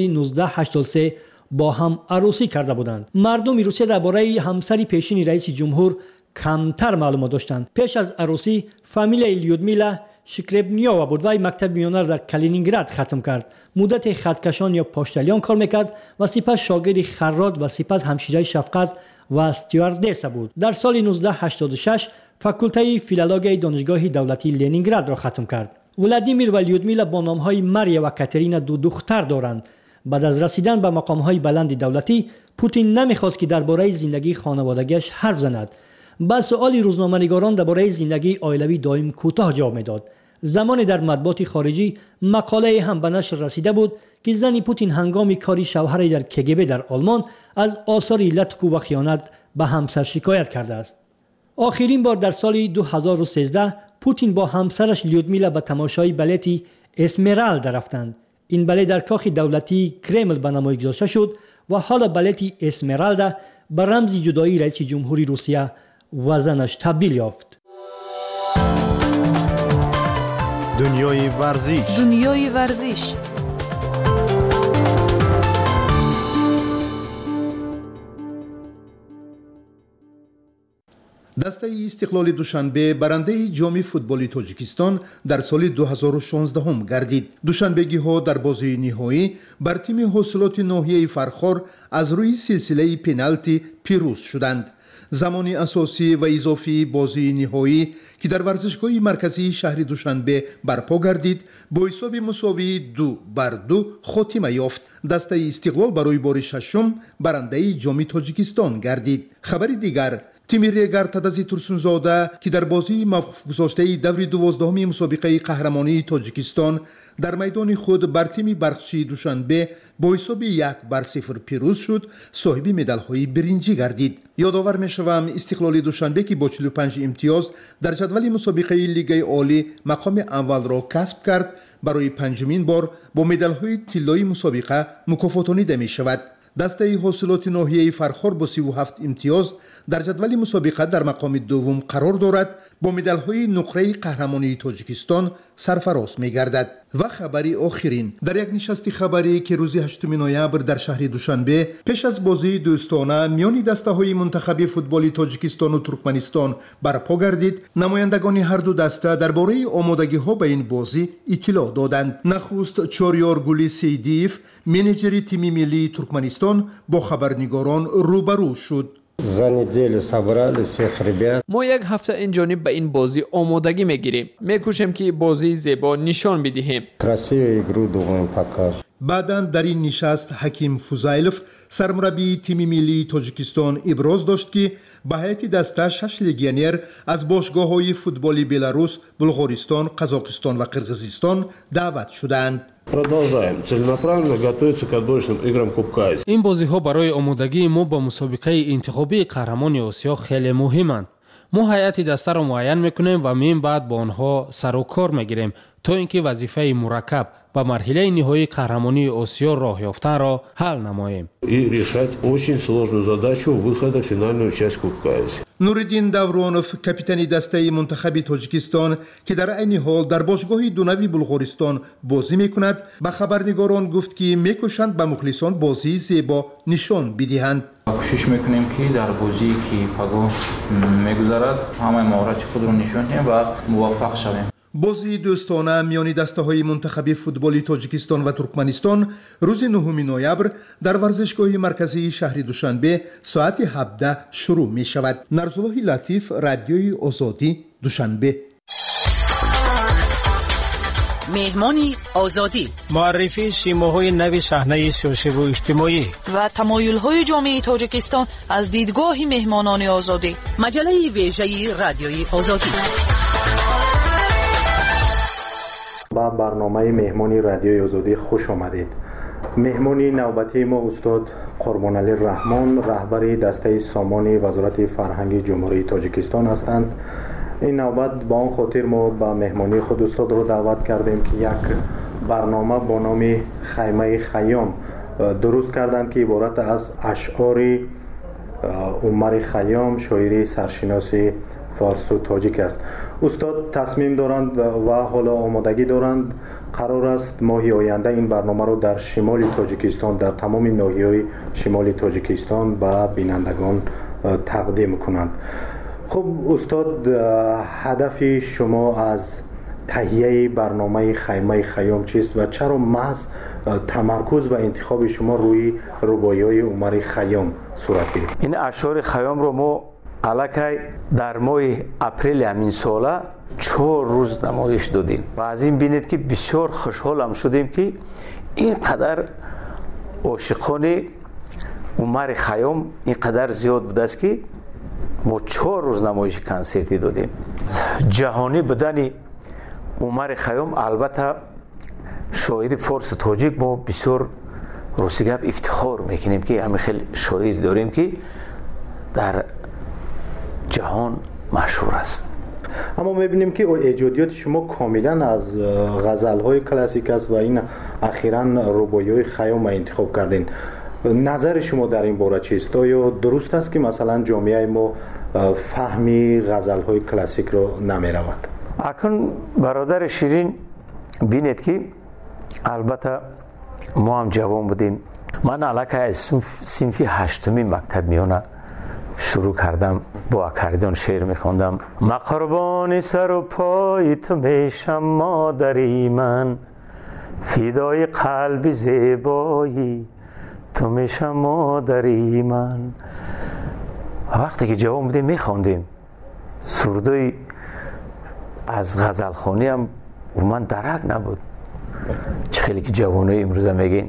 1983 با هم عروسی کرده بودند. مردم روسیه درباره همسر پیشین رئیس جمهور کمتر معلومات داشتند. پیش از عروسی فامیل لیودمیلا شکربنیاوا بود و مکتب میانه را در کالینینگراد ختم کرد. مدت خطکشان یا پاشتالیان کار میکرد و سپس شاگرد خراط و سپس همشیره شفقت و استیواردس بود. در سال 1986 فاکولته فیلولوژی دانشگاه دولتی لنینگراد را ختم کرد. ولادیمیر و لیودمیلا با نامهای ماریا و کاترینا دو دختر دارند. بعد از رسیدن به مقامهای بلند دولتی، پوتین نمیخواست که درباره زندگی خانوادگیش حرف زند. با سؤال روزنامه‌نگاران درباره زندگی عائلوی دائم کوتاه جواب میداد. زمانی در مطبوعات خارجی مقاله هم به نشر رسیده بود که زن پوتین هنگام کاری شوهر در کگب در آلمان از آثار لطف و خیانت به همسر شکایت کرده است. آخرین بار در سال 2013 پوتین با همسرش لیودمیلا به تماشای بالتی اسمرالدا رفتند. این بالت در کاخ دولتی کرمل به نمایش گذاشته شد و حالا بالتی اسمرالدا به رمز جدایی رئیس جمهوری روسیه و زنش تبدیل یافت. دنیای ورزش. دسته استقلال دوشنبه برنده جام فوتبال تاجیکستان در سال 2016 گردید. دوشنبگی ها در بازی نهایی بر تیم حاصلات ناحیه فرخار از روی سلسله پنالتی پیروز شدند. زمان اساسی و اضافی بازی نهایی که در ورزشگاه مرکزی شهر دوشنبه برپا گردید با حساب مساوی 2-2 خاتمه یافت. دسته استقلال برای بار ششم برنده جام تاجیکستان گردید. خبر دیگر، تیم ریگر تدزی ترسونزاده که در بازی موفق گذاشته دور 12 مسابقه قهرمانی تاجیکستان در میدان خود بر تیم برخچی دوشنبه با حساب 1-0 پیروز شد، صاحب مدال های برنجی گردید. یادآور میشوم استقلال دوشنبه که با 45 امتیاز در جدول مسابقه لیگ عالی مقام اول را کسب کرد، برای پنجمین بار با مدال های طلایی مسابقه مکافاتانیده می شود. دسته حاصلات ناحیه فرخار با 37 امتیاز در جدول مسابقه در مقام دوم قرار دارد، با مدال های نقره قهرمانی تاجیکستان سرفراز می گردد. و خبری آخرین، در یک نشست خبری که روز 8 نوامبر در شهر دوشنبه پیش از بازی دوستانه میان دسته های منتخب فوتبال تاجیکستان و ترکمنستان برپا گردید، نمایندگان هر دو دسته درباره آمادگی ها به این بازی اطلاع دادند. نخست چاریار گلی سیدیف، منیجر تیم ملی ترکمنستان، با خبرنگاران روبرو شد. ما یک هفته این جانب به این بازی آمادگی میگیریم. میکوشیم که بازی زیبا نشان بدهیم. بعداً در این نشست حکیم فوزایلوف سرمربی تیم ملی تاجیکستان ابراز داشت که به هیئت دسته 6 لگیونر از باشگاه‌های فوتبال بلاروس، بلغارستان، قزاقستان و قرغیزستان دعوت شدند. این بازی‌ها برای آمادگی ما با مسابقه انتخابی قهرمانی آسیا خیلی مهمند. ما هیئت دسته را معین میکنیم و من بعد با آنها سر و کار میگیریم تا اینکه وظیفه مرکب و مرحله نهایی قهرمانی آسیا راه یافتن را حل نماییم. نوردین دورانوف کاپیتان دسته منتخب تاجیکستان که در عین حال در باشگاه دونوی بلغارستان بازی میکند، به خبرنگاران گفت که میکوشند به مخلصان بازی زیبا نشان بدهند. کوشش میکنیم که در بازی که پگاه میگذرد همه مهارت خود را نشان دهیم و موفق شویم. بازی دوستانه میان دسته‌های منتخب فوتبالی تاجیکستان و ترکمنستان روز 9 نوامبر در ورزشگاه مرکزی شهر دوشنبه ساعت 17 شروع می شود. نرزالله لطیف، رادیوی آزادی، دوشنبه. مهمانی آزادی، معرفی سیماهای نو صحنه سیاسی و اجتماعی و تمایل‌های جامعه تاجیکستان از دیدگاه مهمانان آزادی. مجله ویژه رادیوی آزادی. با برنامه مهمانی رادیوی آزادی خوش آمدید. مهمانی نوبتی ما استاد قربانعلی رحمان، رهبر دسته سامان وزارت فرهنگ جمهوری تاجیکستان هستند. این نوبت با آن خاطر ما با مهمانی خود استاد رو دعوت کردیم که یک برنامه با نام خیمه خیام درست کردند که عبارت از اشعار عمر خیام، شاعری سرشناس فارس و تاجیک است. استاد تصمیم دارند و حالا آمادگی دارند قرار است ماه آینده این برنامه رو در شمال تاجیکستان، در تمام ناحیه‌های شمال تاجیکستان به بینندگان تقدیم کنند. خب استاد، هدف شما از تهیه برنامه خیمه خیام چیست و چرا محض تمرکز و انتخاب شما روی رباعی‌های عمر خیام صورت گرفت؟ این اشعار خیام رو ما الکی در ماه اپریل همین ساله 4 روز نمایش دادیم و از این بینید که بسیار خوشحالم شدیم که اینقدر عاشقان عمر خیام اینقدر زیاد بوده است که ما 4 روز نمایش کنسرتی دادیم. جهانی بودن عمر خیام، البته شاعر فارس و تاجیک ما بسیار روسی گپ افتخار میکنیم که همین خیلی شاعر داریم که در جهان مشهور است. اما میبینیم که ایجادیات شما کاملا از غزل‌های کلاسیک است و این اخیراً رباعی‌های خیام انتخاب کردین. نظر شما در این باره چیست؟ آیا درست است که مثلا جامعه ما فهمی غزل‌های کلاسیک رو نمی‌رود؟ اکنون برادر شیرین بینید که البته ما هم جوان بودیم. من علاقه از صنف 8 مکتب میانه شروع کردم، با اکاردیون شعر میخوندم. من قربان سر و پای تو میشم مادری من، فدای قلب زیبایی تو میشم مادری من. وقتی که جوان بودیم میخوندیم سردوی از غزلخوانی هم من درک نبود. چه خیلی که جوانای امروز میگین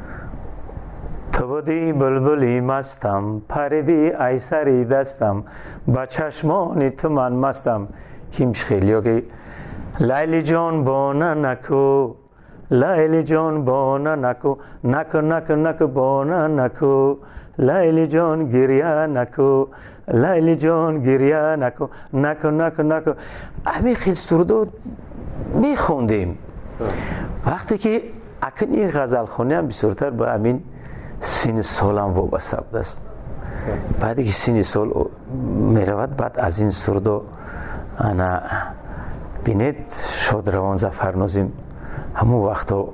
تو بودی بلبلی مستم، پریدی ای سری دستم، با چشمانی تو من مستم. کیم خیلی ها که لیلی جان بانه نکو، لیلی جان بانه نکو، نکو نکو نکو بانه نکو، لیلی جان گریه نکو، لیلی جان گریه نکو، نکو نکو نکو. همین خیلی سردو میخوندیم. وقتی که اکنون این غزلخوانی هم بسیارتر با همین سن سال هم وابسته بود است. بعدی که سن سال میرود، بعد از این سردو انا بینید شاد روان زفرنازیم همون وقتا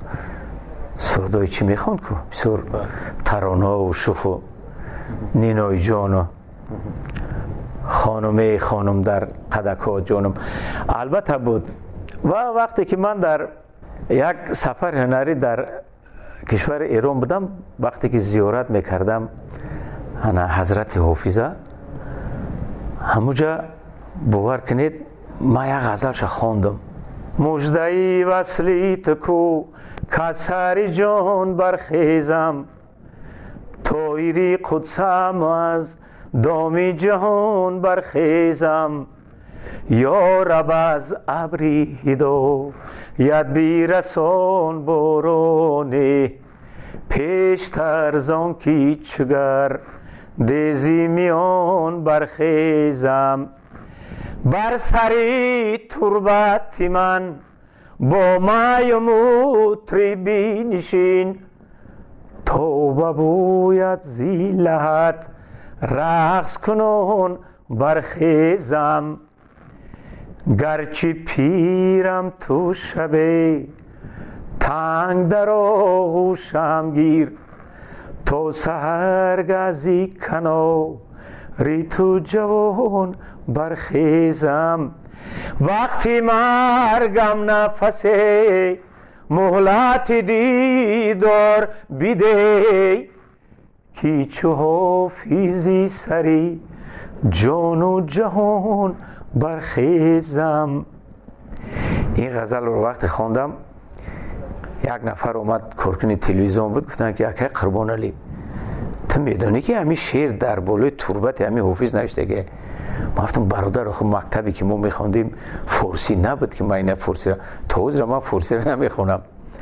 سردوی چی میخوند که بسیار ترانه و شوخ و نینای جان خانم خانم در قدکا جانم البته بود. و وقتی که من در یک سفر هنری در کشور ایران بودم، وقتی که زیارت میکردم انا حضرت حافظه، همونجا باور کنید ما یک غزلش خواندم. مژده‌ای وصلی تو کو کسری جان برخیزم، طایری قدسم از دامی جهان برخیزم. یا رب از ابری هدایت بیرسان بارانی، پیشتر زان کی چگر دیزی میان برخیزم. بر سری تربت من با مای و مطربی نشین، تا ببوید زی لحد رقص کنون برخیزم. گرچه پیرم تو شبه تنگ در آغوشم گیر، تا سحرگزی کناری تو جوان برخیزم. وقتی مرگم نفس مهلت دیدار بیده کی چو حافظی سری جان و جهان برخیزم. این غزل رو وقتی خواندم یک نفر اومد کارکنی تلویزیون بود، گفتن که اکه قربان علی تو میدونی که همین شعر در بالای تربت همین حافظ نوشته که؟ ما گفتم برادر خب مکتبی که ما میخوندیم فارسی نبود که من این فارسی را توز را من فارسی را نمیخونم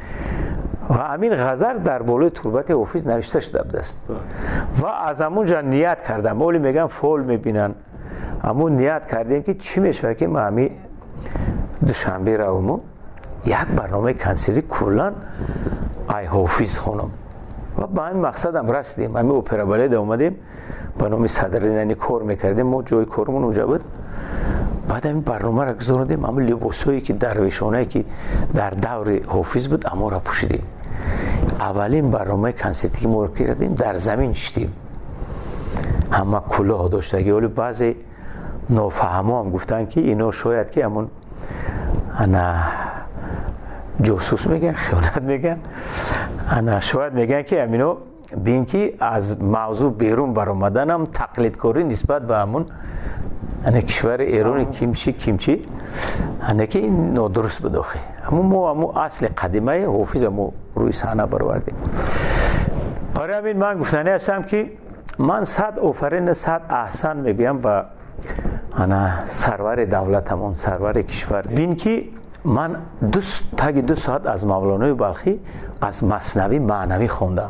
و همین غزل در بالای تربت حافظ نوشته شده است و از همونجا نیت کردم. اولی میگن فول میبینن، اما نیت کردیم که چی میشه که ما همین دوشنبه رومو یک برنامه کنسری کلان ای حافظ خونم و با این مقصدم رسیدیم. همین اپرا بالید اومدیم با نام صدرنشین کار میکردیم، ما جای کارمون اونجا بود. بعد این برنامه را گذاردیم، اما لباسایی که درویشانه که در دور حافظ بود اما را پوشیدیم. اولین برنامه کنسرتی که ما کردیم در زمین شدیم، همه کلاه داشته. ولی بعضی نافهما هم گفتن که اینا شاید که همون انا جاسوس میگن، خیانت میگن، انا شاید میگن که همینو بین که از موضوع بیرون برآمدن هم تقلید کاری نسبت به همون انا کشور ایران کیمچی انا که این نادرست بداخه. اما ما اصل قدیمه حافظ ما روی صحنه برآوردیم. برای همین من گفتنی هستم که من 100 آفرین 100 احسان میگم با انا سرور دولتمون، سرور کشور. بین که من دو ساعت از مولانای بلخی از مثنوی معنوی خوندم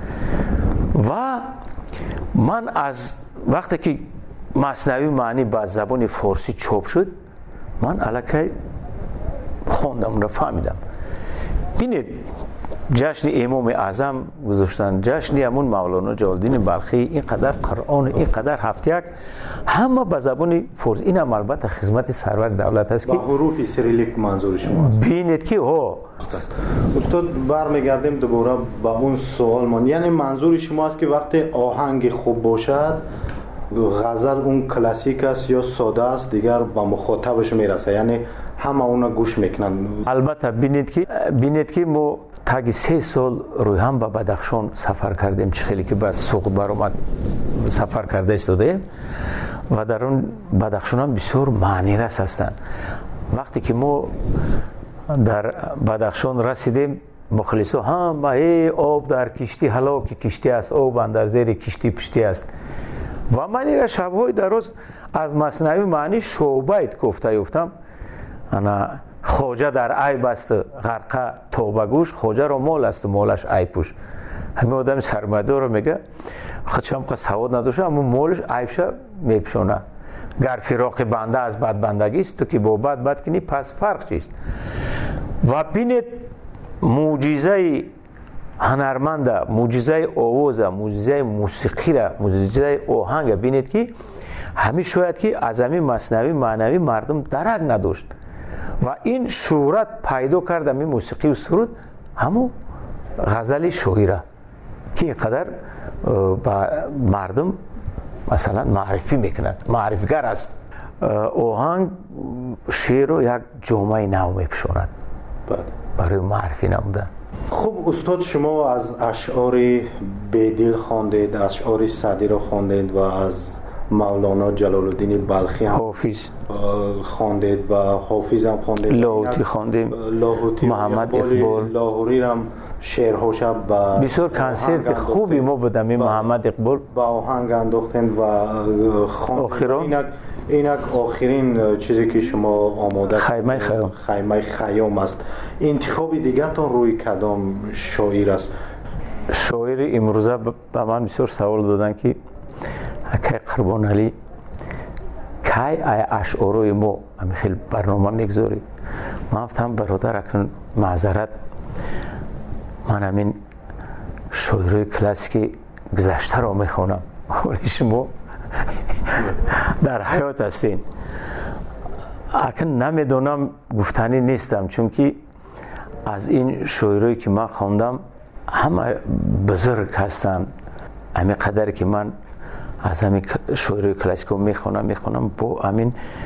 و من از وقتی که مثنوی معنی با زبان فارسی چاپ شد من الکی خوندم و فهمیدم. بینید جشن امام اعظم گذاشتن، جشن همون مولانا جلال‌الدین بلخی، اینقدر قرآن، اینقدر هفتیک، همه به زبان فارسی. این هم البته خدمت سرور دولت است که با حروف سریلیک منظور شماست. بینید که استاد برمیگردیم دوباره با اون سوال من، یعنی منظور شماست که وقتی آهنگ خوب باشد غزل اون کلاسیک است یا ساده است دیگر با مخاطبش میرسه، یعنی همه اونا گوش میکنن. البته بینید که ما تا 3 سال روی هم به بدخشان سفر کردیم، چه خیلی که با سوق برآمد سفر کرده استودیم و در اون بدخشان هم بسیار معنی رس هستند. وقتی که ما در بدخشان رسیدیم مخلصو هم ای آب در کشتی هلاک کشتی است، آب اندر زیر کشتی پشتی است. و من این شب‌های دراز از مثنوی معنی شعبیت گفته یافتم. انا خوجه در عیب است غرقه توبه گوش، خوجه را مال است و مالش عیب پوش. همین آدم سرمایه‌دار رو میگه خودش هم سواد نداشته اما مالش عیبش میپوشونه. گر فراق بنده از بد بندگی است تو که با بد کنی پس فرق چیست. و بینید معجزه هنرمند، معجزه آواز، معجزه موسیقی را، معجزه آهنگ بینید که همین شاید که از همین مثنوی معنوی مردم درک نداشت و این شهرت پیدا کرد همین موسیقی و سرود همون غزل شاعره که اینقدر با مردم مثلا معرفی میکند، معرفیگر است. آهنگ شعر رو یک جامعه نو میپوشاند برای معرفی نمودن. خب استاد شما از اشعار بیدل خواندید، اشعار سعدی را خواندید و از مولانا جلال الدین بلخی هم حافظ خواندید و حافظ هم خواندید، لاهوتی خواندیم، محمد اقبال لاهوری هم شعرهاش با بسیار کنسرت خوبی ما بودم. این محمد اقبال با آهنگ انداختند و خواندید. اینک آخرین چیزی که شما آماده خیمه خیام است. انتخاب دیگرتان روی کدام شاعر است؟ شاعر امروزه به من بسیار سوال دادن که اکی قربان علی کی اشعارای ما همین خیلی برنامه میگذاری؟ من گفتم برادر اکن معذرت، من همین شاعرای کلاسیک گذشته را میخوانم ولی شما در حیات هستین. اکن نمیدونم گفتنی نیستم، چون که از این شاعرایی که من خواندم همه بزرگ هستن. همین قدر که من از همین شاعرای کلاسیک میخونم با همین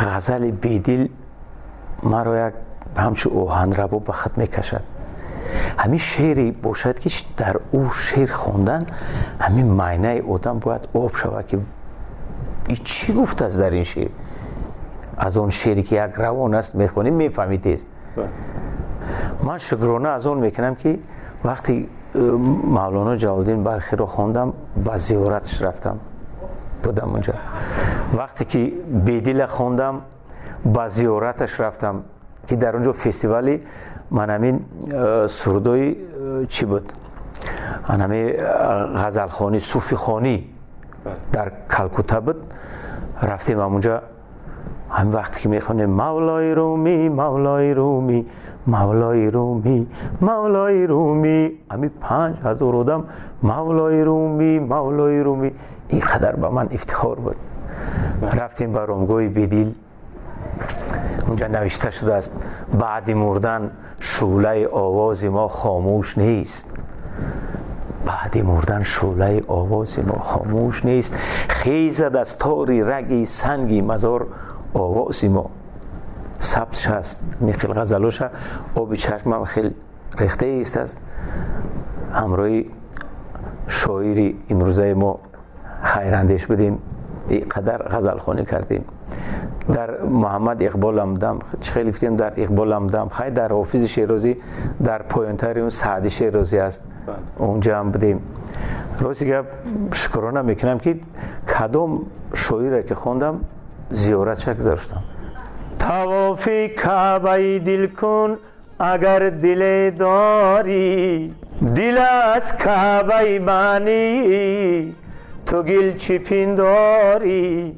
غزل بیدل مرا یک همچو اوهن ربو به خط میکشد. همین شعری باشد که در او شعر خوندن همین معنی آدم باید آب شود که این چی گفته است در این شعر. از اون شعری که یک روان است میخونیم میفهمید است. من شکرانه از اون میکنم که وقتی مولانا جلال‌الدین بلخی رو خوندم با زیارتش رفتم بودم اونجا. وقتی که بیدل خوندم با زیارتش رفتم که در اونجا فستیوالی من همین سرودای چی بود؟ همین غزلخوانی صوفی خوانی در کلکوتا بود. رفتیم اونجا همین وقتی که میخونیم مولای رومی مولای رومی مولای رومی مولای رومی همین 5000 آدم مولای رومی مولای رومی اینقدر به من افتخار بود. رفتیم به رامگاه بیدل اونجا نوشته شده است بعد مردن شعله آواز ما خاموش نیست. بعد مردن شعله آواز ما خاموش نیست. خیزد از تاری رگی سنگی مزار آواز ما. ثبتش هست میخیل غزلوش آبی چشمم خیلی ریخته ایست است. همراهی شاعری امروزه ما خیراندیش بودیم قدر غزل خوانی کردیم. در محمد اقبال همدم خیلی گفتیم در اقبال همدم خیلی در حافظ شیرازی در پایانتر اون سعدی شیرازی است اونجا هم بودیم. روزی که شکرانه میکنم که کدام شاعری که خوندم زیارتش گذاشتم. طوافی کعبه دل کن اگر دل داری دل از کعبه معنی تو گل چی پنداری.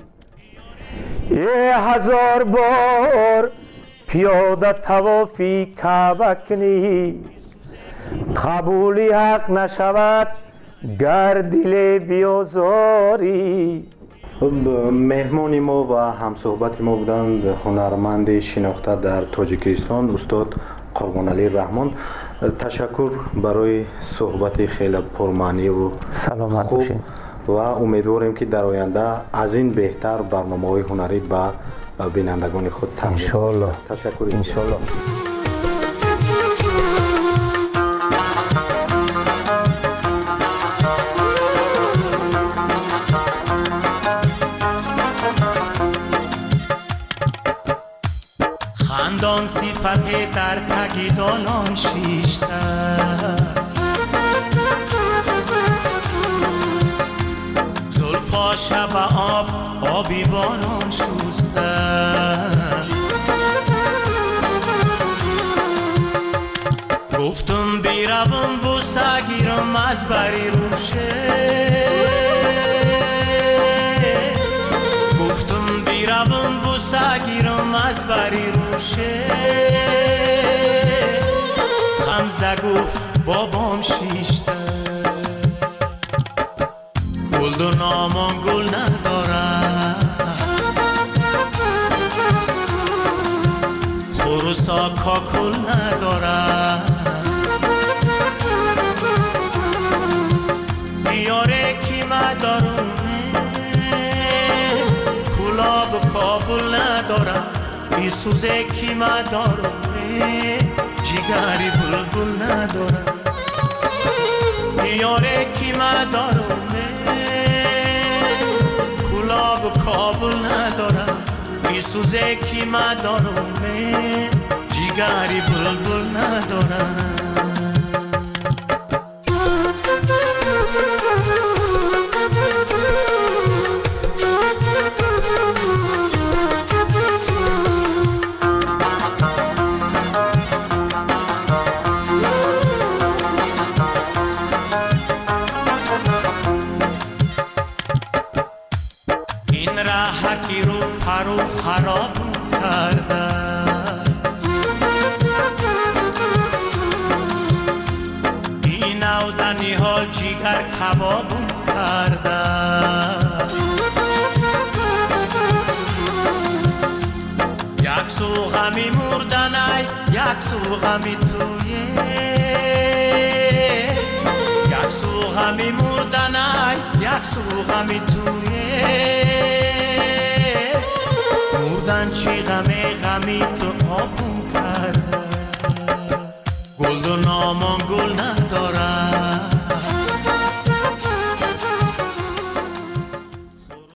1000 بار پیاده طوافی کعبه کنی قبولی حق نشود گر دل بیازاری. مهمان ما و همصحبت ما بودند هنرمند شناخته در تاجیکستان استاد قربانعلی رحمان. تشکر برای صحبت خیلی پرمعنی و سلامت خوب باشین و امیدواریم که در آینده از این بهتر برنامه‌های هنری به بینندگان خود تقدیم کنیم. انشالله. تشکر. انشالله. خندان صفت در تگیدانان شیشته زلفا شب آب آبی باران شسته گفتم بیروم بوسه گیرم از بری روشه گفتم بیروم بوسه گیرم از بری روشه خمزه گفت بابام شیشته گل و نامان گل نداره خروسا کاکل نداره بیاره کی مدارونه کلاب کابل نداره بی سوزه کی مدارونه جیگری بلبل نداره بیاره کی مدارونه کلاب کابل نداره بی سوزه کی مدارونه جیگری بلبل نداره. خراب کرده این اودنی حال جیگر کباب کرده یک سو غمی مردنی یک سو غمی تویه یک سو غمی مردنی یک سو غمی تویه مردن چی غم